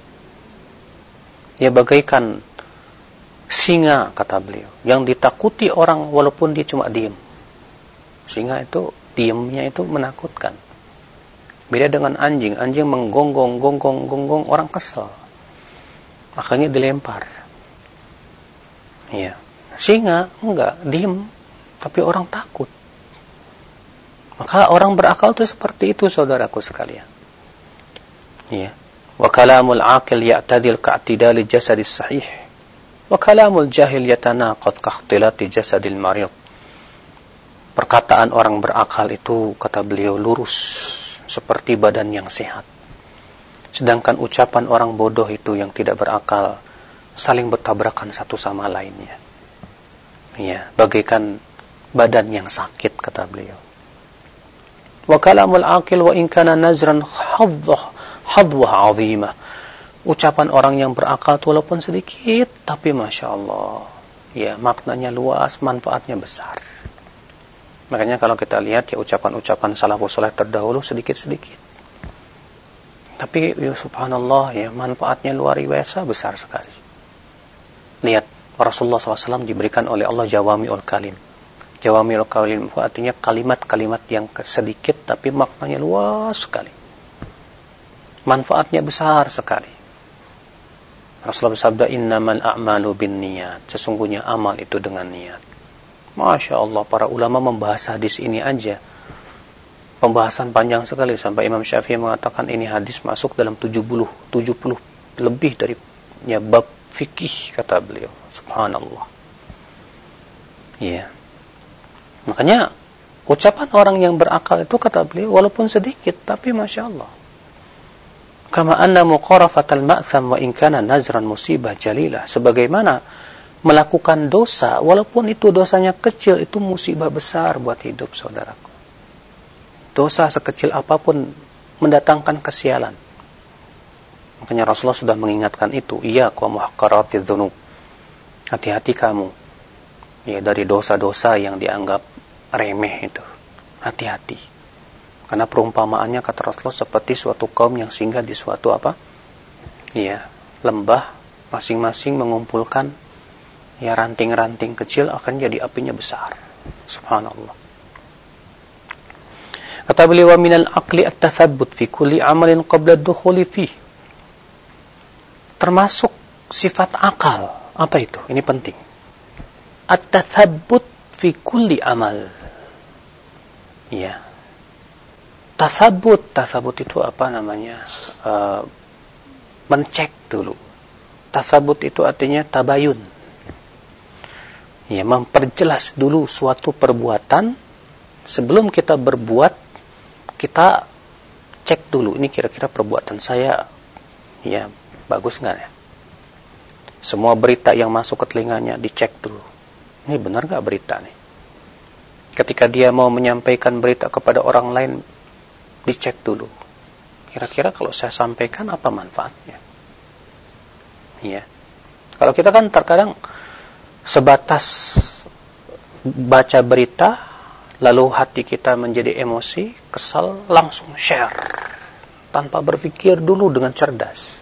Dia bagaikan singa, kata beliau, yang ditakuti orang walaupun dia cuma diem. Singa itu diemnya itu menakutkan. Beda dengan anjing. Anjing menggonggong orang kesel. Akhirnya dilempar. Ya. Singa enggak, diem, tapi orang takut. Maka orang berakal itu seperti itu, saudaraku sekalian. Ya. Wa kalamul aqil ya'tadil ka'tidali jasadis sahih. Wa kalamul jahil yatanaqad ka'khtilati jasadil marid. Perkataan orang berakal itu, kata beliau, lurus seperti badan yang sehat. Sedangkan ucapan orang bodoh itu yang tidak berakal saling bertabrakan satu sama lainnya. Ya, bagaikan badan yang sakit, kata beliau. Wa kalamul aqil wa in kana nazran hadwah 'azimah. Ucapan orang yang berakal walaupun sedikit, tapi Masya Allah, ya maknanya luas, manfaatnya besar. Makanya kalau kita lihat ya ucapan-ucapan salafus saleh terdahulu sedikit-sedikit, tapi ya subhanallah ya manfaatnya luar biasa besar sekali. Lihat Rasulullah SAW diberikan oleh Allah jawami'ul kalim. Jawami'ul kalim itu artinya kalimat-kalimat yang sedikit tapi maknanya luas sekali. Manfaatnya besar sekali. Rasulullah bersabda, innamal a'malu binniyat. Sesungguhnya amal itu dengan niat. Masya Allah, para ulama membahas hadis ini aja. Pembahasan panjang sekali sampai Imam Syafi'i mengatakan ini hadis masuk dalam 70 lebih dari ya, bab fikih, kata beliau. Subhanallah. Ya. Makanya ucapan orang yang berakal itu, kata beliau, walaupun sedikit tapi Masya Allah. Kama anna muqarafatal ma'tham wa in kana nazran musibah jalilah. Sebagaimana melakukan dosa, walaupun itu dosanya kecil, itu musibah besar buat hidup, saudaraku. Dosa sekecil apapun mendatangkan kesialan. Makanya Rasulullah sudah mengingatkan itu. Iyyakum wa muhaqqaratidz dzunub. Hati-hati kamu ya dari dosa-dosa yang dianggap remeh itu. Hati-hati. Karena perumpamaannya, kata Rasulullah, seperti suatu kaum yang singgah di suatu apa? Ya, lembah, masing-masing mengumpulkan ya ranting-ranting kecil akan jadi apinya besar. Subhanallah. Kata beliau, wa minal aqli at-tathabbut fi kulli amalin qabla ad-dukhuli fihi. Termasuk sifat akal. Apa itu? Ini penting. At-tathabbut fi kulli amal. Ya. Tasabut itu apa namanya? Mencek dulu. Tasabut itu artinya tabayun. Ya, memperjelas dulu suatu perbuatan sebelum kita berbuat, kita cek dulu ini kira-kira perbuatan saya ya bagus nggak ya? Semua berita yang masuk ke telinganya dicek dulu. Ini benar nggak berita nih? Ketika dia mau menyampaikan berita kepada orang lain, dicek dulu. Kira-kira kalau saya sampaikan apa manfaatnya? Ya. Kalau kita kan terkadang sebatas baca berita, lalu hati kita menjadi emosi, kesal, langsung share tanpa berpikir dulu dengan cerdas.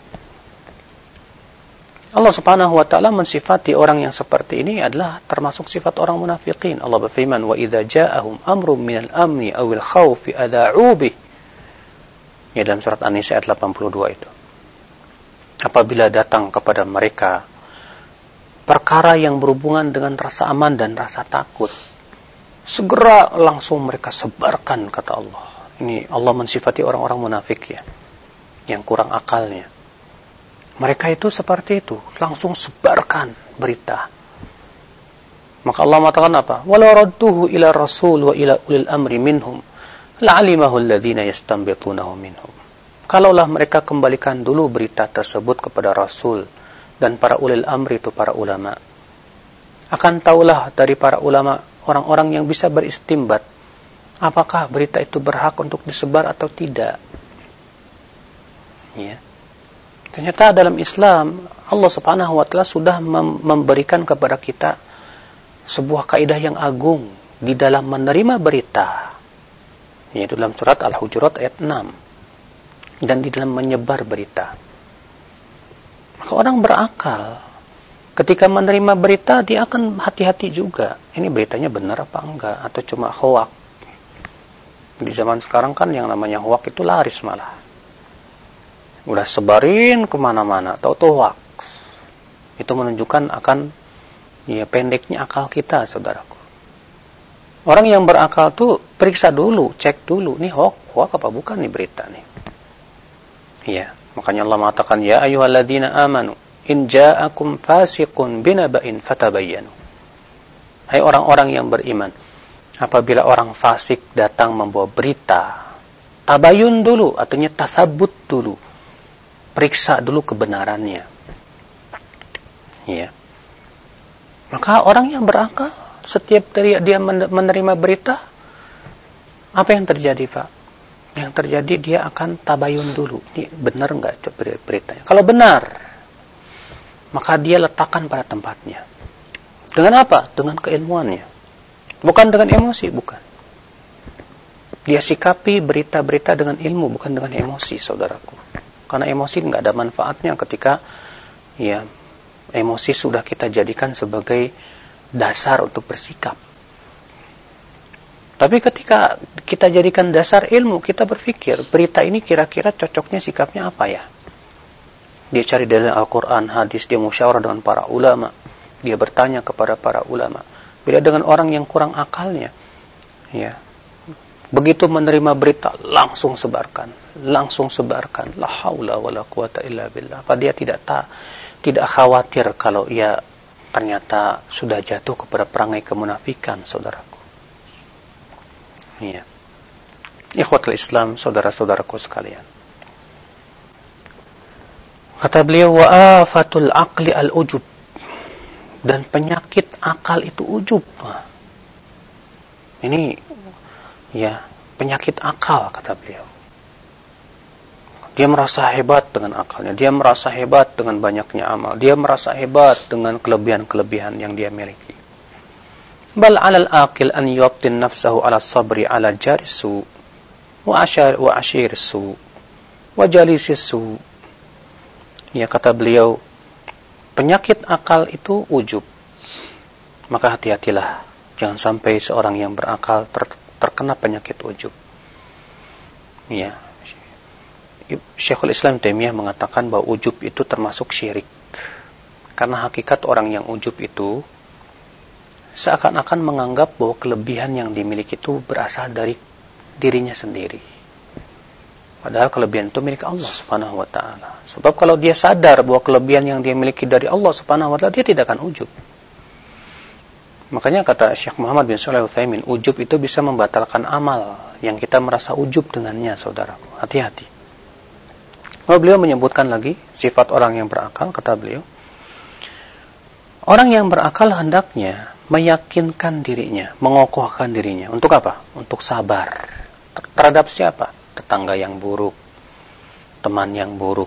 Allah Subhanahu wa taala mensifati orang yang seperti ini adalah termasuk sifat orang munafikin. Allah berfirman, "Wa idza ja'ahum amrun minal amni awil khaufi adha'u bih." Ya, dalam surat An-Nisa ayat 82 itu. Apabila datang kepada mereka perkara yang berhubungan dengan rasa aman dan rasa takut, segera langsung mereka sebarkan, kata Allah. Ini Allah mensifati orang-orang munafik ya, yang kurang akalnya. Mereka itu seperti itu, langsung sebarkan berita. Maka Allah mengatakan apa? "Walau radduhu ila rasul wa ila ulil amri minhum la'alimahu alladhina yastanbitunahu minhum." Kalaulah mereka kembalikan dulu berita tersebut kepada Rasul dan para ulil amri, itu para ulama, akan tahulah dari para ulama orang-orang yang bisa beristimbat apakah berita itu berhak untuk disebar atau tidak. Ya. Ternyata dalam Islam Allah Subhanahu wa taala sudah memberikan kepada kita sebuah kaidah yang agung di dalam menerima berita, yaitu dalam surat Al-Hujurat ayat 6, dan di dalam menyebar berita. Maka orang berakal ketika menerima berita, dia akan hati-hati juga. Ini beritanya benar apa enggak, atau cuma hoak. Di zaman sekarang kan yang namanya hoak itu laris malah. Udah sebarin kemana-mana, tahu-tahu hoak. Itu menunjukkan akan ya pendeknya akal kita, saudaraku. Orang yang berakal tuh periksa dulu, cek dulu, nih hoak apa bukan nih berita nih. Ya, makanya Allah mengatakan, ya ayyuhalladzina amanu in ja'akum fasiqun binaba'in fatabayyanu. Hai orang-orang yang beriman, apabila orang fasik datang membawa berita, tabayun dulu, artinya tasabut dulu. Periksa dulu kebenarannya. Ya. Maka orang yang berakal, setiap dia menerima berita, apa yang terjadi, Pak? Yang terjadi dia akan tabayun dulu. Ini benar enggak beritanya? Kalau benar, maka dia letakkan pada tempatnya. Dengan apa? Dengan keilmuannya. Bukan dengan emosi, bukan. Dia sikapi berita-berita dengan ilmu, bukan dengan emosi, saudaraku. Karena emosi nggak ada manfaatnya ketika ya emosi sudah kita jadikan sebagai dasar untuk bersikap. Tapi ketika kita jadikan dasar ilmu, kita berpikir, berita ini kira-kira cocoknya sikapnya apa ya? Dia cari dalil Al-Quran, hadis, dia musyawarah dengan para ulama. Dia bertanya kepada para ulama. Beda dengan orang yang kurang akalnya. Ya. Begitu menerima berita, langsung sebarkan. La haula wala quwata illa billah. Apa dia tidak khawatir kalau ia ternyata sudah jatuh kepada perangai kemunafikan, saudaraku. Iya. Ikhwatul Islam, saudara-saudaraku sekalian. Kata beliau, wa afatul aqli al-ujub. Dan penyakit akal itu ujub. Ini ya, penyakit akal, kata beliau. Dia merasa hebat dengan akalnya. Dia merasa hebat dengan banyaknya amal. Dia merasa hebat dengan kelebihan-kelebihan yang dia miliki. Bal 'alal aqil an yu'tin nafsahu 'ala sabri 'ala jarisu wa ashirisu wa jalisisu. Ya, kata beliau, penyakit akal itu ujub. Maka hati-hatilah, jangan sampai seorang yang berakal terkena penyakit ujub. Ya. Syekhul Islam Taimiyah mengatakan bahwa ujub itu termasuk syirik. Karena hakikat orang yang ujub itu seakan-akan menganggap bahwa kelebihan yang dimiliki itu berasal dari dirinya sendiri. Padahal kelebihan itu milik Allah Subhanahu wa taala. Sebab kalau dia sadar bahwa kelebihan yang dia miliki dari Allah Subhanahu wa taala, dia tidak akan ujub. Makanya kata Syekh Muhammad bin Shalih Al-Utsaimin, ujub itu bisa membatalkan amal yang kita merasa ujub dengannya, saudaraku. Hati-hati. Lalu beliau menyebutkan lagi sifat orang yang berakal, kata beliau, orang yang berakal hendaknya meyakinkan dirinya, mengokohkan dirinya. Untuk apa? Untuk sabar. Terhadap siapa? Tetangga yang buruk, teman yang buruk.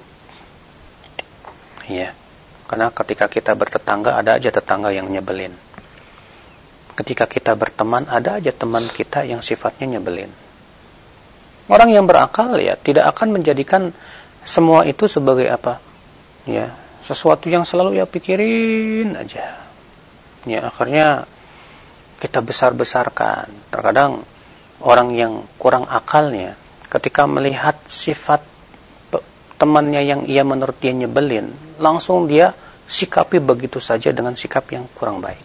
Ya. Karena ketika kita bertetangga, ada aja tetangga yang nyebelin. Ketika kita berteman, ada aja teman kita yang sifatnya nyebelin. Orang yang berakal ya tidak akan menjadikan semua itu sebagai apa? Ya, sesuatu yang selalu ya pikirin aja. Ya, akhirnya kita besar-besarkan. Terkadang orang yang kurang akalnya ketika melihat sifat temannya yang ia menurut dia nyebelin, langsung dia sikapi begitu saja dengan sikap yang kurang baik.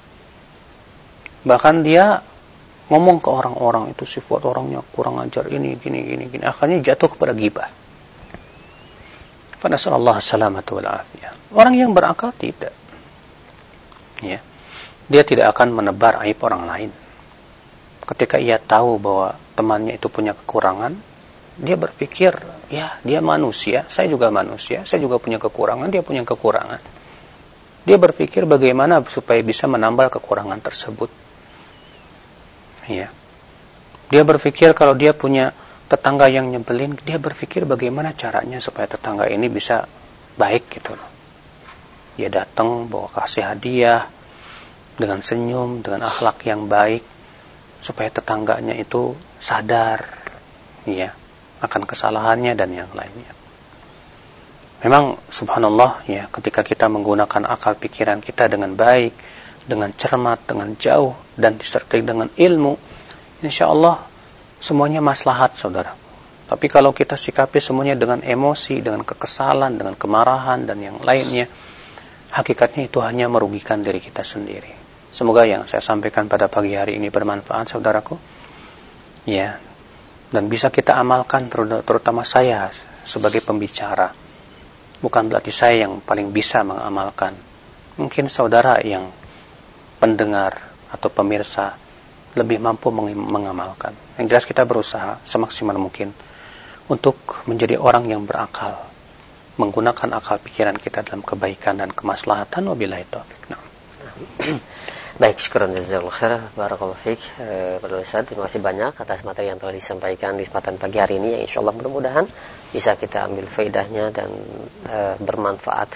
Bahkan dia ngomong ke orang-orang itu sifat orangnya kurang ajar ini, gini. Akhirnya jatuh kepada ghibah. Nasallallahu salamatu wal afiyah. Orang yang berakal tidak. Ya. Dia tidak akan menebar aib orang lain. Ketika ia tahu bahwa temannya itu punya kekurangan, dia berpikir, ya, dia manusia, saya juga manusia, saya juga punya kekurangan, dia punya kekurangan. Dia berpikir bagaimana supaya bisa menambal kekurangan tersebut. Ya. Dia berpikir kalau dia punya tetangga yang nyebelin, dia berpikir bagaimana caranya supaya tetangga ini bisa baik gitu loh. Dia datang bawa kasih hadiah dengan senyum, dengan akhlak yang baik supaya tetangganya itu sadar ya akan kesalahannya dan yang lainnya. Memang subhanallah ya, ketika kita menggunakan akal pikiran kita dengan baik, dengan cermat, dengan jauh dan disertai dengan ilmu, insyaallah semuanya maslahat, saudara. Tapi kalau kita sikapi semuanya dengan emosi, dengan kekesalan, dengan kemarahan dan yang lainnya, hakikatnya itu hanya merugikan diri kita sendiri. Semoga yang saya sampaikan pada pagi hari ini bermanfaat, saudaraku. Ya. Dan bisa kita amalkan, terutama saya sebagai pembicara. Bukan berarti saya yang paling bisa mengamalkan. Mungkin saudara yang pendengar atau pemirsa lebih mampu mengamalkan. Yang jelas kita berusaha semaksimal mungkin untuk menjadi orang yang berakal, menggunakan akal pikiran kita dalam kebaikan dan kemaslahatan. Wabillahi taufiq. Nah. Baik, syukran jazakallahu khair, barakallahu fiik. Pak Ustaz, terima kasih banyak atas materi yang telah disampaikan di kesempatan pagi hari ini, yang insyaallah mudah-mudahan bisa kita ambil faedahnya dan bermanfaat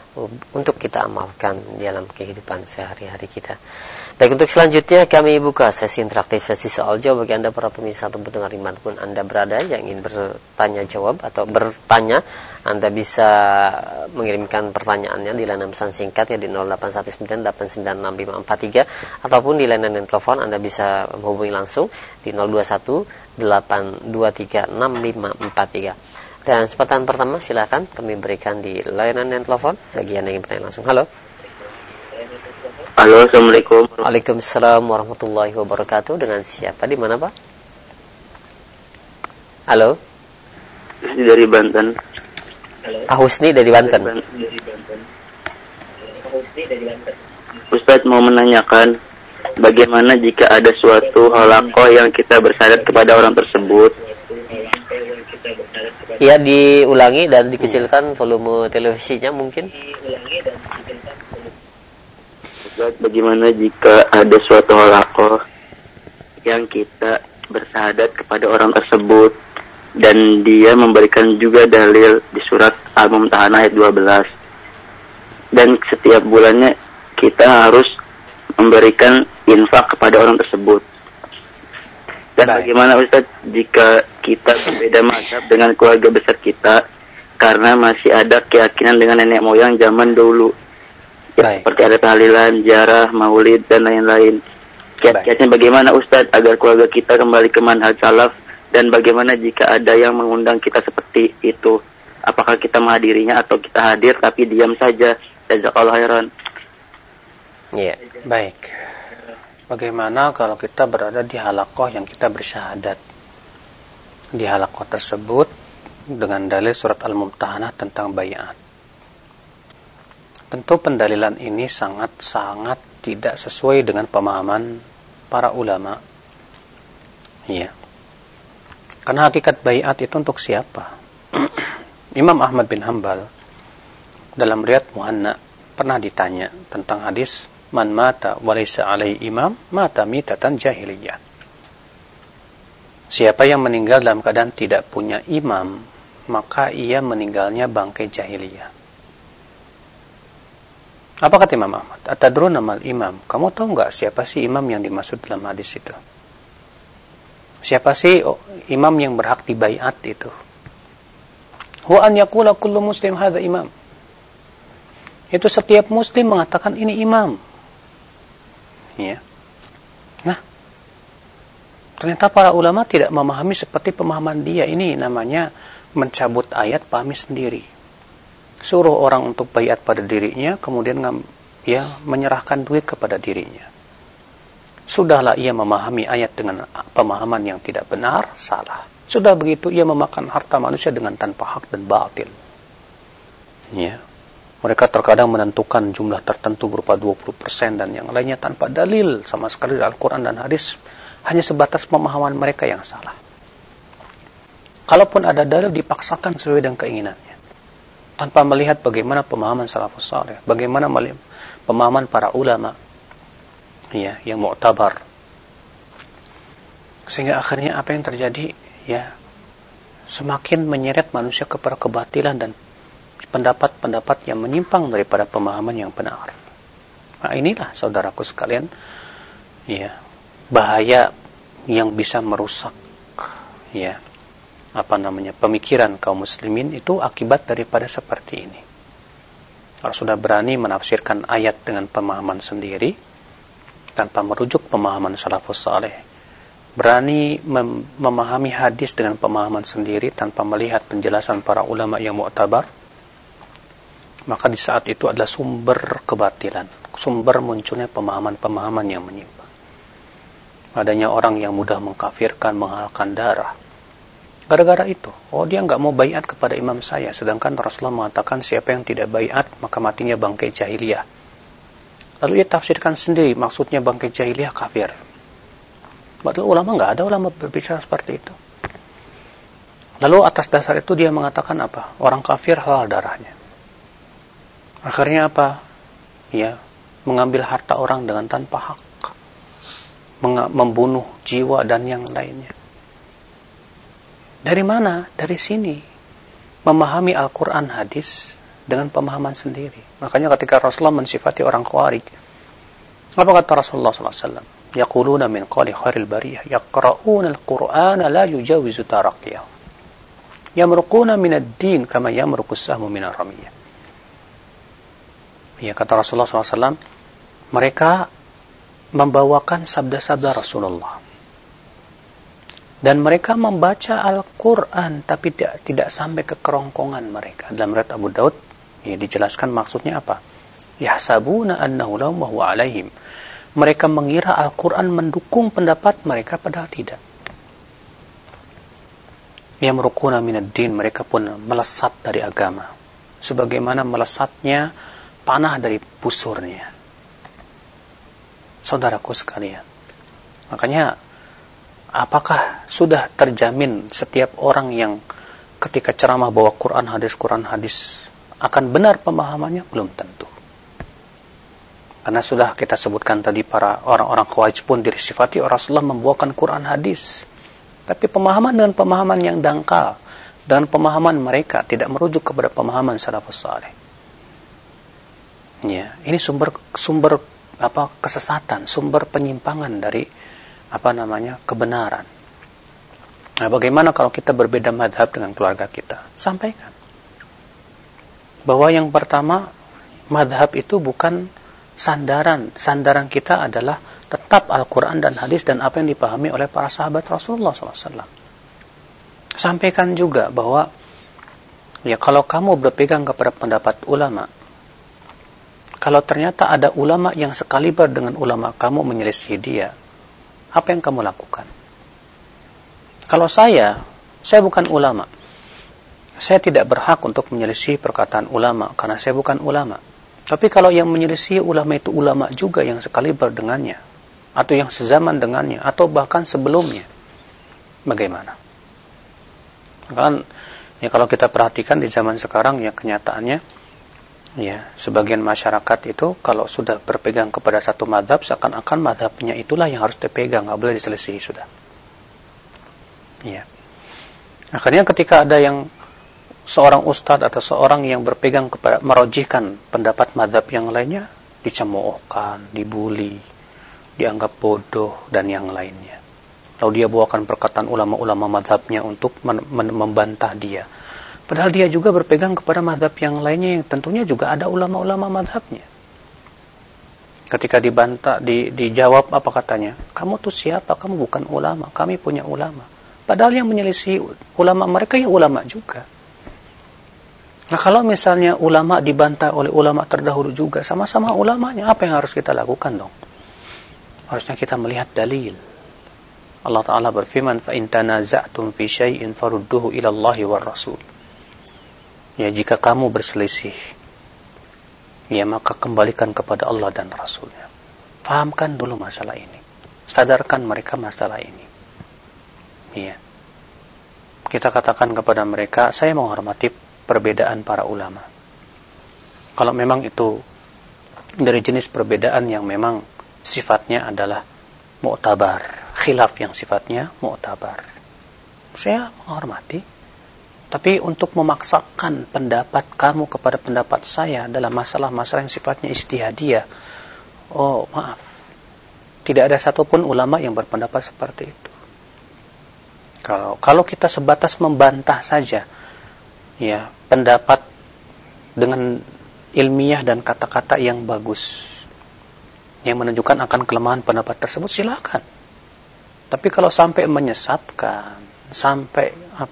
untuk kita amalkan dalam kehidupan sehari-hari kita. Baik, untuk selanjutnya kami buka sesi interaktif, sesi soal jawab bagi Anda para pemirsa atau pendengar dimanapun Anda berada yang ingin bertanya jawab atau bertanya. Anda bisa mengirimkan pertanyaannya di layanan pesan singkat ya di 0819896543 ataupun di layanan telepon Anda bisa menghubungi langsung di 0218236543. Dan kesempatan pertama silakan kami berikan di layanan telepon bagi Anda yang ingin bertanya langsung. Halo. Halo, Assalamualaikum. Waalaikumsalam warahmatullahi wabarakatuh. Dengan siapa, di mana Pak? Halo. Dari Banten. Husni dari Banten. Ustadz mau menanyakan, bagaimana jika ada suatu halaqah yang kita bersyahadat kepada orang tersebut? Ya, diulangi dan dikecilkan volume televisinya mungkin. Ustadz, bagaimana jika ada suatu halaqah yang kita bersyahadat kepada orang tersebut dan dia memberikan juga dalil di surat Al-Mumtahanah ayat 12, dan setiap bulannya kita harus memberikan infak kepada orang tersebut. Dan bagaimana Ustaz jika kita berbeda mazhab dengan keluarga besar kita karena masih ada keyakinan dengan nenek moyang zaman dulu, ya, seperti ada tahlilan, ziarah, maulid dan lain-lain. Kiat-kiatnya bagaimana Ustaz agar keluarga kita kembali ke manhaj salaf, dan bagaimana jika ada yang mengundang kita seperti itu? Apakah kita menghadirinya atau kita hadir tapi diam saja? Jazakallahu khairan. Iya, baik. Bagaimana kalau kita berada di halaqah yang kita bersyahadat? Di halaqah tersebut dengan dalil surat Al-Mumtahanah tentang bai'at. Tentu pendalilan ini sangat-sangat tidak sesuai dengan pemahaman para ulama. Iya. Karena hakikat bai'at itu untuk siapa? Imam Ahmad bin Hanbal dalam Riyadh Muhanna pernah ditanya tentang hadis man mata walaysa alaihi imam mata mitatan jahiliyah. Siapa yang meninggal dalam keadaan tidak punya imam, maka ia meninggalnya bangkai jahiliyah. Apa kata Imam Ahmad? Atadruna mal imam? Kamu tahu enggak siapa sih imam yang dimaksud dalam hadis itu? Siapa sih imam yang berhak dibaiat itu? Wa an yaqula kullu muslim hadza imam. Itu setiap muslim mengatakan ini imam. Ya. Nah, ternyata para ulama tidak memahami seperti pemahaman dia. Ini namanya mencabut ayat, pahami sendiri. Suruh orang untuk baiat pada dirinya, kemudian ya menyerahkan duit kepada dirinya. Sudahlah ia memahami ayat dengan pemahaman yang tidak benar, salah. Sudah begitu ia memakan harta manusia dengan tanpa hak dan batil. Ya. Mereka terkadang menentukan jumlah tertentu berupa 20% dan yang lainnya tanpa dalil sama sekali dari Al-Quran dan hadis, hanya sebatas pemahaman mereka yang salah. Kalaupun ada dalil, dipaksakan sesuai dengan keinginannya, tanpa melihat bagaimana pemahaman salafus saleh, bagaimana pemahaman para ulama, ya, yang mu'tabar. Sehingga akhirnya apa yang terjadi? Ya, semakin menyeret manusia kepada kebatilan dan pendapat-pendapat yang menyimpang daripada pemahaman yang benar. Nah, inilah saudaraku sekalian, ya, bahaya yang bisa merusak, ya, pemikiran kaum muslimin itu akibat daripada seperti ini. Kalau sudah berani menafsirkan ayat dengan pemahaman sendiri tanpa merujuk pemahaman salafus saleh, berani memahami hadis dengan pemahaman sendiri tanpa melihat penjelasan para ulama yang mu'tabar, maka di saat itu adalah sumber kebatilan, sumber munculnya pemahaman-pemahaman yang menyimpang. Adanya orang yang mudah mengkafirkan, menghalalkan darah. Gara-gara itu, dia nggak mau baiat kepada imam saya, sedangkan Rasulullah mengatakan siapa yang tidak baiat maka matinya bangkai jahiliyah. Lalu ia tafsirkan sendiri, maksudnya bangkai jahiliyah kafir. Padahal ulama nggak ada ulama berbicara seperti itu. Lalu atas dasar itu dia mengatakan apa? Orang kafir halal darahnya. Akhirnya apa? Ya, mengambil harta orang dengan tanpa hak, membunuh jiwa dan yang lainnya. Dari mana? Dari sini. Memahami Al-Quran hadis dengan pemahaman sendiri. Makanya ketika Rasulullah mensifati orang Khawarij, apa kata Rasulullah SAW? Yaquluna min qali khairil bariyah yaqra'una al-Qur'ana la yujawizu taraqiyah. Yamruquna min ad-din kama yamruqu as-sahmu min ar-ramiyah. Ya, kata Rasulullah SAW, mereka membawakan sabda-sabda Rasulullah. Dan mereka membaca Al-Quran tapi tidak sampai ke kerongkongan mereka. Dalam riwayat Abu Daud, ya, dijelaskan maksudnya apa? Yahsabuna annahu lahum wa huwa alaihim. Mereka mengira Al-Quran mendukung pendapat mereka, padahal tidak. Yamruquna minad din, mereka pun melesat dari agama. Sebagaimana melesatnya panah dari busurnya. Saudaraku sekalian, makanya apakah sudah terjamin setiap orang yang ketika ceramah bawa Quran hadis akan benar pemahamannya? Belum tentu. Karena sudah kita sebutkan tadi, para orang-orang Khawarij pun disifati Rasulullah membawakan Quran hadis, tapi pemahaman dengan pemahaman yang dangkal, dan pemahaman mereka tidak merujuk kepada pemahaman salafus saleh. Ya, ini sumber kesesatan, sumber penyimpangan dari kebenaran. Nah, bagaimana kalau kita berbeda madhab dengan keluarga kita? Sampaikan bahwa yang pertama, madhab itu bukan sandaran kita adalah tetap Al-Quran dan hadis dan apa yang dipahami oleh para sahabat Rasulullah SAW. Sampaikan juga bahwa ya, kalau kamu berpegang kepada pendapat ulama, kalau ternyata ada ulama yang sekaliber dengan ulama kamu menyelisih dia, apa yang kamu lakukan? Kalau saya bukan ulama, saya tidak berhak untuk menyelisih perkataan ulama karena saya bukan ulama. Tapi kalau yang menyelisih ulama itu ulama juga yang sekaliber dengannya, atau yang sezaman dengannya, atau bahkan sebelumnya, bagaimana? Kan ya, kalau kita perhatikan di zaman sekarang, ya kenyataannya, ya sebagian masyarakat itu kalau sudah berpegang kepada satu madhab, seakan-akan madhabnya itulah yang harus dipegang, nggak boleh diselisih sudah. Ya. Akhirnya ketika ada yang seorang ustadz atau seorang yang berpegang kepada merojihkan pendapat madhab yang lainnya, dicemoohkan, dibully, dianggap bodoh dan yang lainnya. Lalu dia bawakan perkataan ulama-ulama madhabnya untuk membantah dia. Padahal dia juga berpegang kepada madhab yang lainnya yang tentunya juga ada ulama-ulama madhabnya. Ketika dibantah, dijawab apa katanya? Kamu tuh siapa? Kamu bukan ulama. Kami punya ulama. Padahal yang menyelisih ulama mereka ya ulama juga. Nah, kalau misalnya ulama dibantah oleh ulama terdahulu juga, sama-sama ulamanya, apa yang harus kita lakukan dong? Harusnya kita melihat dalil. Allah Ta'ala berfirman, فَإِن تَنَازَعْتُمْ فِي شَيْءٍ فَرُدُّهُ إِلَى اللَّهِ وَالرَّسُولِ. Ya, jika kamu berselisih, ya maka kembalikan kepada Allah dan Rasulnya. Fahamkan dulu masalah ini. Sadarkan mereka masalah ini. Ya. Kita katakan kepada mereka, saya menghormati perbedaan para ulama. Kalau memang itu dari jenis perbedaan yang memang sifatnya adalah mu'tabar, khilaf yang sifatnya mu'tabar, saya menghormati. Tapi untuk memaksakan pendapat kamu kepada pendapat saya dalam masalah-masalah yang sifatnya ijtihadiyah, oh maaf, tidak ada satupun ulama yang berpendapat seperti itu. Kalau kita sebatas membantah saja, ya, pendapat dengan ilmiah dan kata-kata yang bagus yang menunjukkan akan kelemahan pendapat tersebut, silakan. Tapi kalau sampai menyesatkan, sampai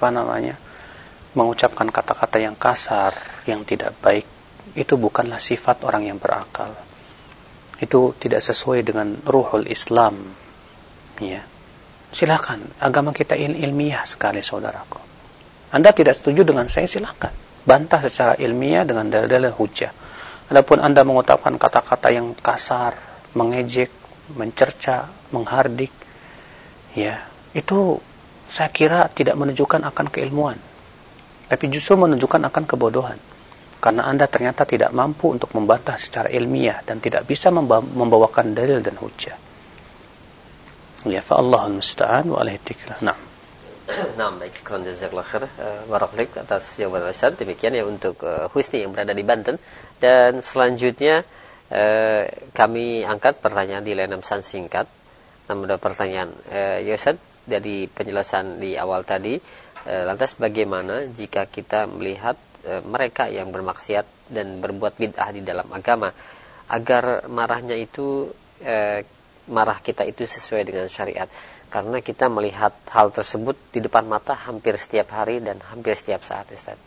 mengucapkan kata-kata yang kasar, yang tidak baik, itu bukanlah sifat orang yang berakal. Itu tidak sesuai dengan ruhul Islam. Ya. Silakan, agama kita ilmiah sekali, saudaraku. Anda tidak setuju dengan saya, silakan bantah secara ilmiah dengan dalil-dalil hujjah. Adapun Anda mengucapkan kata-kata yang kasar, mengejek, mencerca, menghardik, ya, itu saya kira tidak menunjukkan akan keilmuan, tapi justru menunjukkan akan kebodohan. Karena Anda ternyata tidak mampu untuk membantah secara ilmiah dan tidak bisa membawakan dalil dan hujjah. Ya, fa Allahul musta'an wa alaihi tiklah. Nah. Nah, baik, sekarang jazakallah khair barakallahu atas jawaban Ustaz. Demikian ya untuk Husni yang berada di Banten. Dan selanjutnya kami angkat pertanyaan di layanan pesan singkat. Namun ada pertanyaan ya Ustaz, dari penjelasan di awal tadi, lantas bagaimana jika kita melihat mereka yang bermaksiat dan berbuat bid'ah di dalam agama, agar marahnya itu marah kita itu sesuai dengan syariat? Karena kita melihat hal tersebut di depan mata hampir setiap hari dan hampir setiap saat, Ustaz.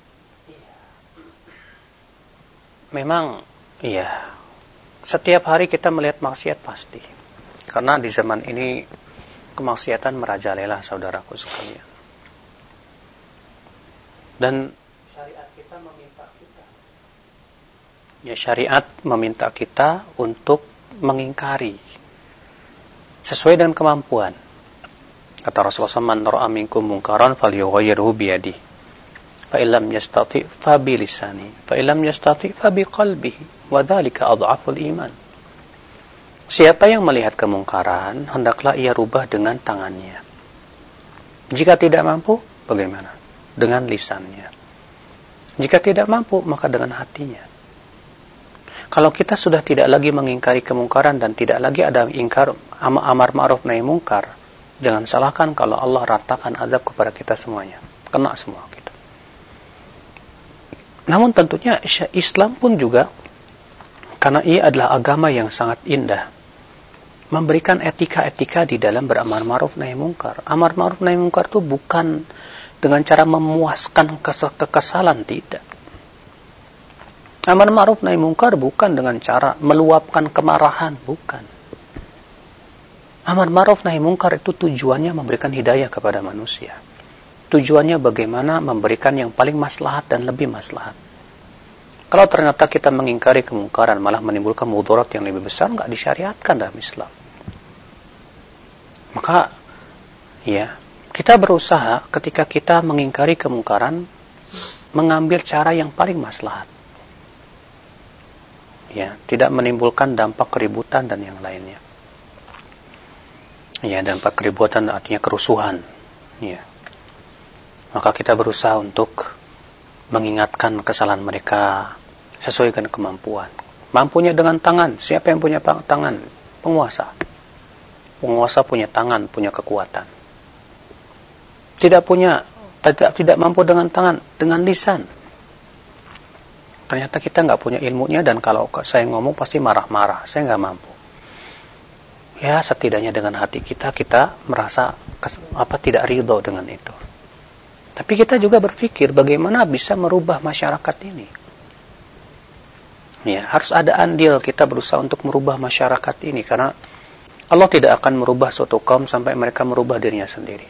Memang, iya. Setiap hari kita melihat maksiat pasti. Karena di zaman ini kemaksiatan merajalela, saudaraku sekalian. Dan syariat kita meminta kita. Ya, syariat meminta kita untuk mengingkari sesuai dengan kemampuan. Kata Rasulullah, "Man ra'a minkum munkaran falyughayyirhu biyadihi. Fa illam yastati' fa bi lisanihi, fa illam yastati' fa bi qalbihi, wa dzalika adhaful iman." Siapa yang melihat kemungkaran, hendaklah ia rubah dengan tangannya. Jika tidak mampu, bagaimana? Dengan lisannya. Jika tidak mampu, maka dengan hatinya. Kalau kita sudah tidak lagi mengingkari kemungkaran dan tidak lagi ada ingkar amar ma'ruf nahi mungkar, jangan salahkan kalau Allah ratakan azab kepada kita semuanya. Kena semua kita. Namun tentunya Islam pun juga, karena ia adalah agama yang sangat indah, memberikan etika-etika di dalam beramar ma'ruf nahi mungkar. Amar ma'ruf nahi mungkar itu bukan dengan cara memuaskan kekesalan, tidak. Amar ma'ruf nahi mungkar bukan dengan cara meluapkan kemarahan, bukan. Amar ma'ruf nahi mungkar itu tujuannya memberikan hidayah kepada manusia. Tujuannya bagaimana memberikan yang paling maslahat dan lebih maslahat. Kalau ternyata kita mengingkari kemungkaran malah menimbulkan mudarat yang lebih besar, enggak disyariatkan dalam Islam. Maka ya, kita berusaha ketika kita mengingkari kemungkaran mengambil cara yang paling maslahat. Ya, tidak menimbulkan dampak keributan dan yang lainnya. Ya, dampak keributan artinya kerusuhan. Ya. Maka kita berusaha untuk mengingatkan kesalahan mereka sesuai dengan kemampuan. Mampunya dengan tangan. Siapa yang punya tangan? Penguasa. Penguasa punya tangan, punya kekuatan. Tidak mampu dengan tangan, dengan lisan. Ternyata kita nggak punya ilmunya, dan kalau saya ngomong pasti marah-marah. Saya nggak mampu. Ya, setidaknya dengan hati kita merasa tidak ridho dengan itu. Tapi kita juga berpikir bagaimana bisa merubah masyarakat ini. Ya, harus ada andil kita berusaha untuk merubah masyarakat ini, karena Allah tidak akan merubah suatu kaum sampai mereka merubah dirinya sendiri.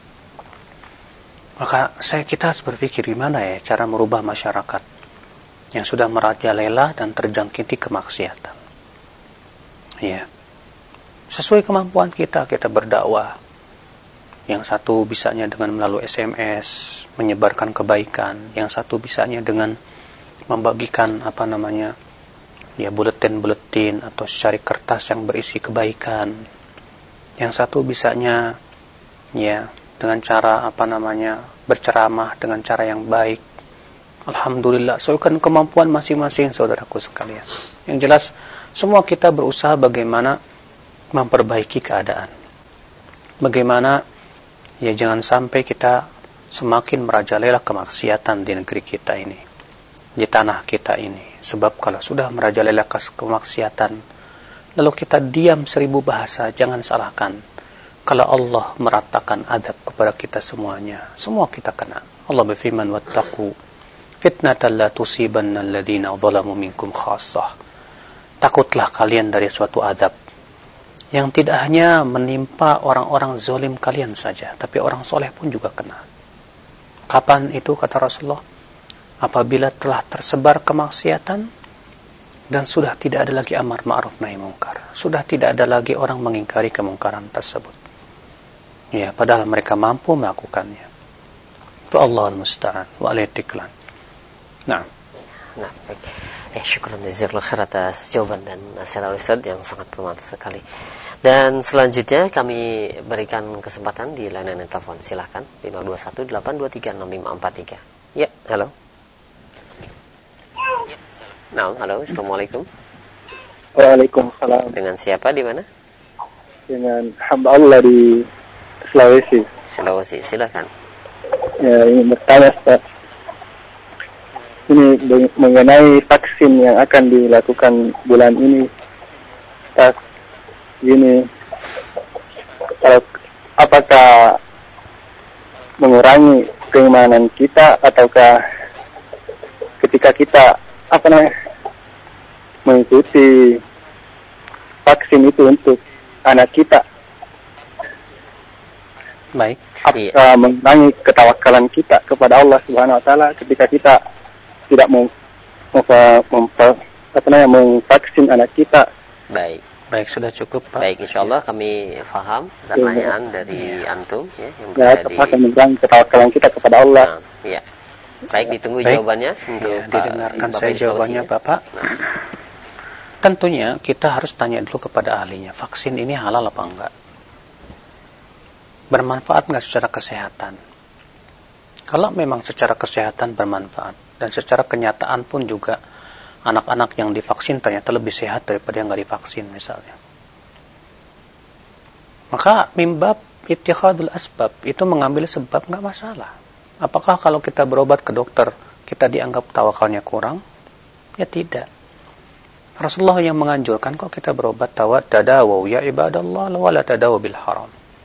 Maka kita harus berpikir gimana ya cara merubah masyarakat yang sudah merajalela dan terjangkiti kemaksiatan. Ya. Sesuai kemampuan kita berdakwah. Yang satu bisanya dengan melalui SMS, menyebarkan kebaikan. Yang satu bisanya dengan membagikan buletin-buletin atau secari kertas yang berisi kebaikan. Yang satu bisanya dengan cara berceramah dengan cara yang baik. Alhamdulillah, sesuai kemampuan masing-masing, saudaraku sekalian. Yang jelas, semua kita berusaha bagaimana memperbaiki keadaan. Bagaimana jangan sampai kita semakin merajalela kemaksiatan di negeri kita ini, di tanah kita ini. Sebab kalau sudah merajalela kemaksiatan, lalu kita diam 1000 bahasa, jangan salahkan. Kalau Allah meratakan adab kepada kita semuanya, semua kita kena. Allah berfirman, "Wattaqu fitnatan la tusibanna alladhina zalamu minkum khassah." Takutlah kalian dari suatu adab yang tidak hanya menimpa orang-orang zalim kalian saja, tapi orang soleh pun juga kena. Kapan itu, kata Rasulullah? Apabila telah tersebar kemaksiatan dan sudah tidak ada lagi amar ma'ruf nahi mungkar, sudah tidak ada lagi orang mengingkari kemungkaran tersebut. Ya, padahal mereka mampu melakukannya. Itu Allah al-musta'an wa alayhi tiklan. Nah, Nah, baik. Syukran jazakallahu khair atas jawaban dan nasihat Ustaz yang sangat bermanfaat sekali. Dan selanjutnya kami berikan kesempatan di layanan telepon. Silahkan 521-823-6543. Ya, halo. Nah, halo, assalamualaikum. Waalaikumsalam. Dengan siapa di mana? Dengan hamba Allah di Sulawesi. Sulawesi, silakan. Ya, ingin bertanya Ustaz. Ini mengenai vaksin yang akan dilakukan bulan ini. Ustaz, gini, apakah mengurangi keimanan kita ataukah ketika kita mengikuti vaksin itu untuk anak kita, Baik. apakah mengurangi ketawakalan kita kepada Allah Subhanahu Wa Taala ketika kita tidak memvaksin anak kita? Baik, sudah cukup, Pak. Baik, insyaallah kami faham pertanyaan dari antum ya, yang apakah mengurangi ketawakalan kita kepada Allah? Ya. Baik, ditunggu Baik. jawabannya untuk didengarkan saya jawabannya, Bapak. Tentunya kita harus tanya dulu kepada ahlinya, vaksin ini halal apa enggak? Bermanfaat enggak secara kesehatan? Kalau memang secara kesehatan bermanfaat, dan secara kenyataan pun juga anak-anak yang divaksin ternyata lebih sehat daripada yang enggak divaksin misalnya, maka mimbab ittikhadul asbab, itu mengambil sebab enggak masalah. Apakah kalau kita berobat ke dokter kita dianggap tawakalnya kurang? Ya tidak. Rasulullah yang menganjurkan kok kita berobat tadawu ya ibadallah wala tadawu bil haram.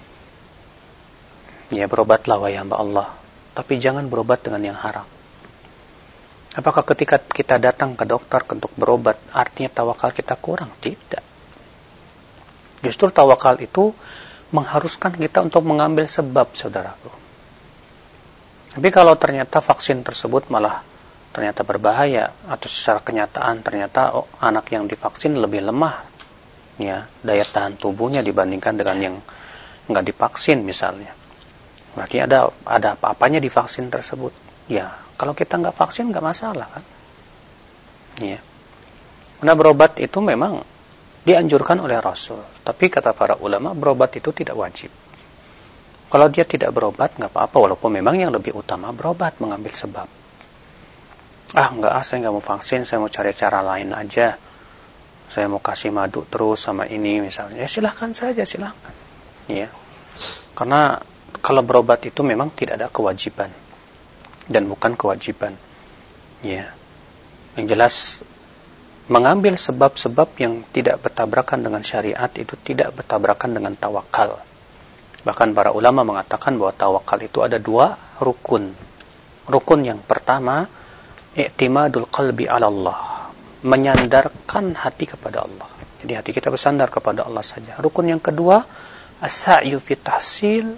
Ya, berobatlah wahai hamba Allah, tapi jangan berobat dengan yang haram. Apakah ketika kita datang ke dokter untuk berobat artinya tawakal kita kurang? Tidak. Justru tawakal itu mengharuskan kita untuk mengambil sebab, saudaraku. Tapi kalau ternyata vaksin tersebut malah ternyata berbahaya, atau secara kenyataan ternyata anak yang divaksin lebih lemah ya daya tahan tubuhnya dibandingkan dengan yang nggak divaksin misalnya, berarti ada apa-apanya di vaksin tersebut. Ya, kalau kita nggak vaksin nggak masalah kan. Ya. Karena berobat itu memang dianjurkan oleh Rasul, tapi kata para ulama berobat itu tidak wajib. Kalau dia tidak berobat nggak apa-apa, walaupun memang yang lebih utama berobat, mengambil sebab. Saya nggak mau vaksin, saya mau cari cara lain aja. Saya mau kasih madu terus sama ini misalnya. Ya silahkan saja, silahkan. Ya. Karena kalau berobat itu memang tidak ada kewajiban dan bukan kewajiban. Ya. Yang jelas mengambil sebab-sebab yang tidak bertabrakan dengan syariat itu tidak bertabrakan dengan tawakal. Bahkan para ulama mengatakan bahwa tawakal itu ada 2 rukun. Rukun yang pertama, i'timadul qalbi 'ala Allah, menyandarkan hati kepada Allah. Jadi hati kita bersandar kepada Allah saja. Rukun yang kedua, as-sa'yu fi tahsil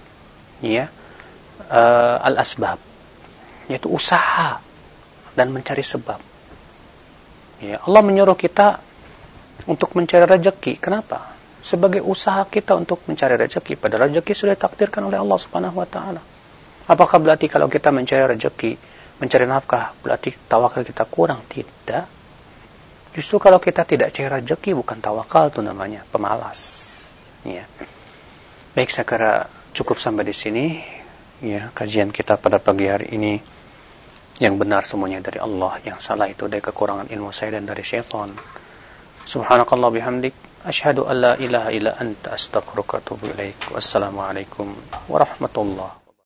al-asbab, yaitu usaha dan mencari sebab. Ya, Allah menyuruh kita untuk mencari rezeki. Kenapa? Sebagai usaha kita untuk mencari rezeki, padahal rezeki sudah ditakdirkan oleh Allah Subhanahu wa taala. Apakah berarti kalau kita mencari rezeki, mencari nafkah, berarti tawakal kita kurang? Tidak. Justru kalau kita tidak cari rezeki bukan tawakal, itu namanya pemalas. Ya. Baik, saya kira cukup sampai di sini. Ya, kajian kita pada pagi hari ini. Yang benar semuanya dari Allah, yang salah itu dari kekurangan ilmu saya dan dari syaitan. Subhanakallah bihamdik, asyhadu an la ilaha illa anta astaghfiruka wa atubu ilaik. Wassalamualaikum warahmatullahi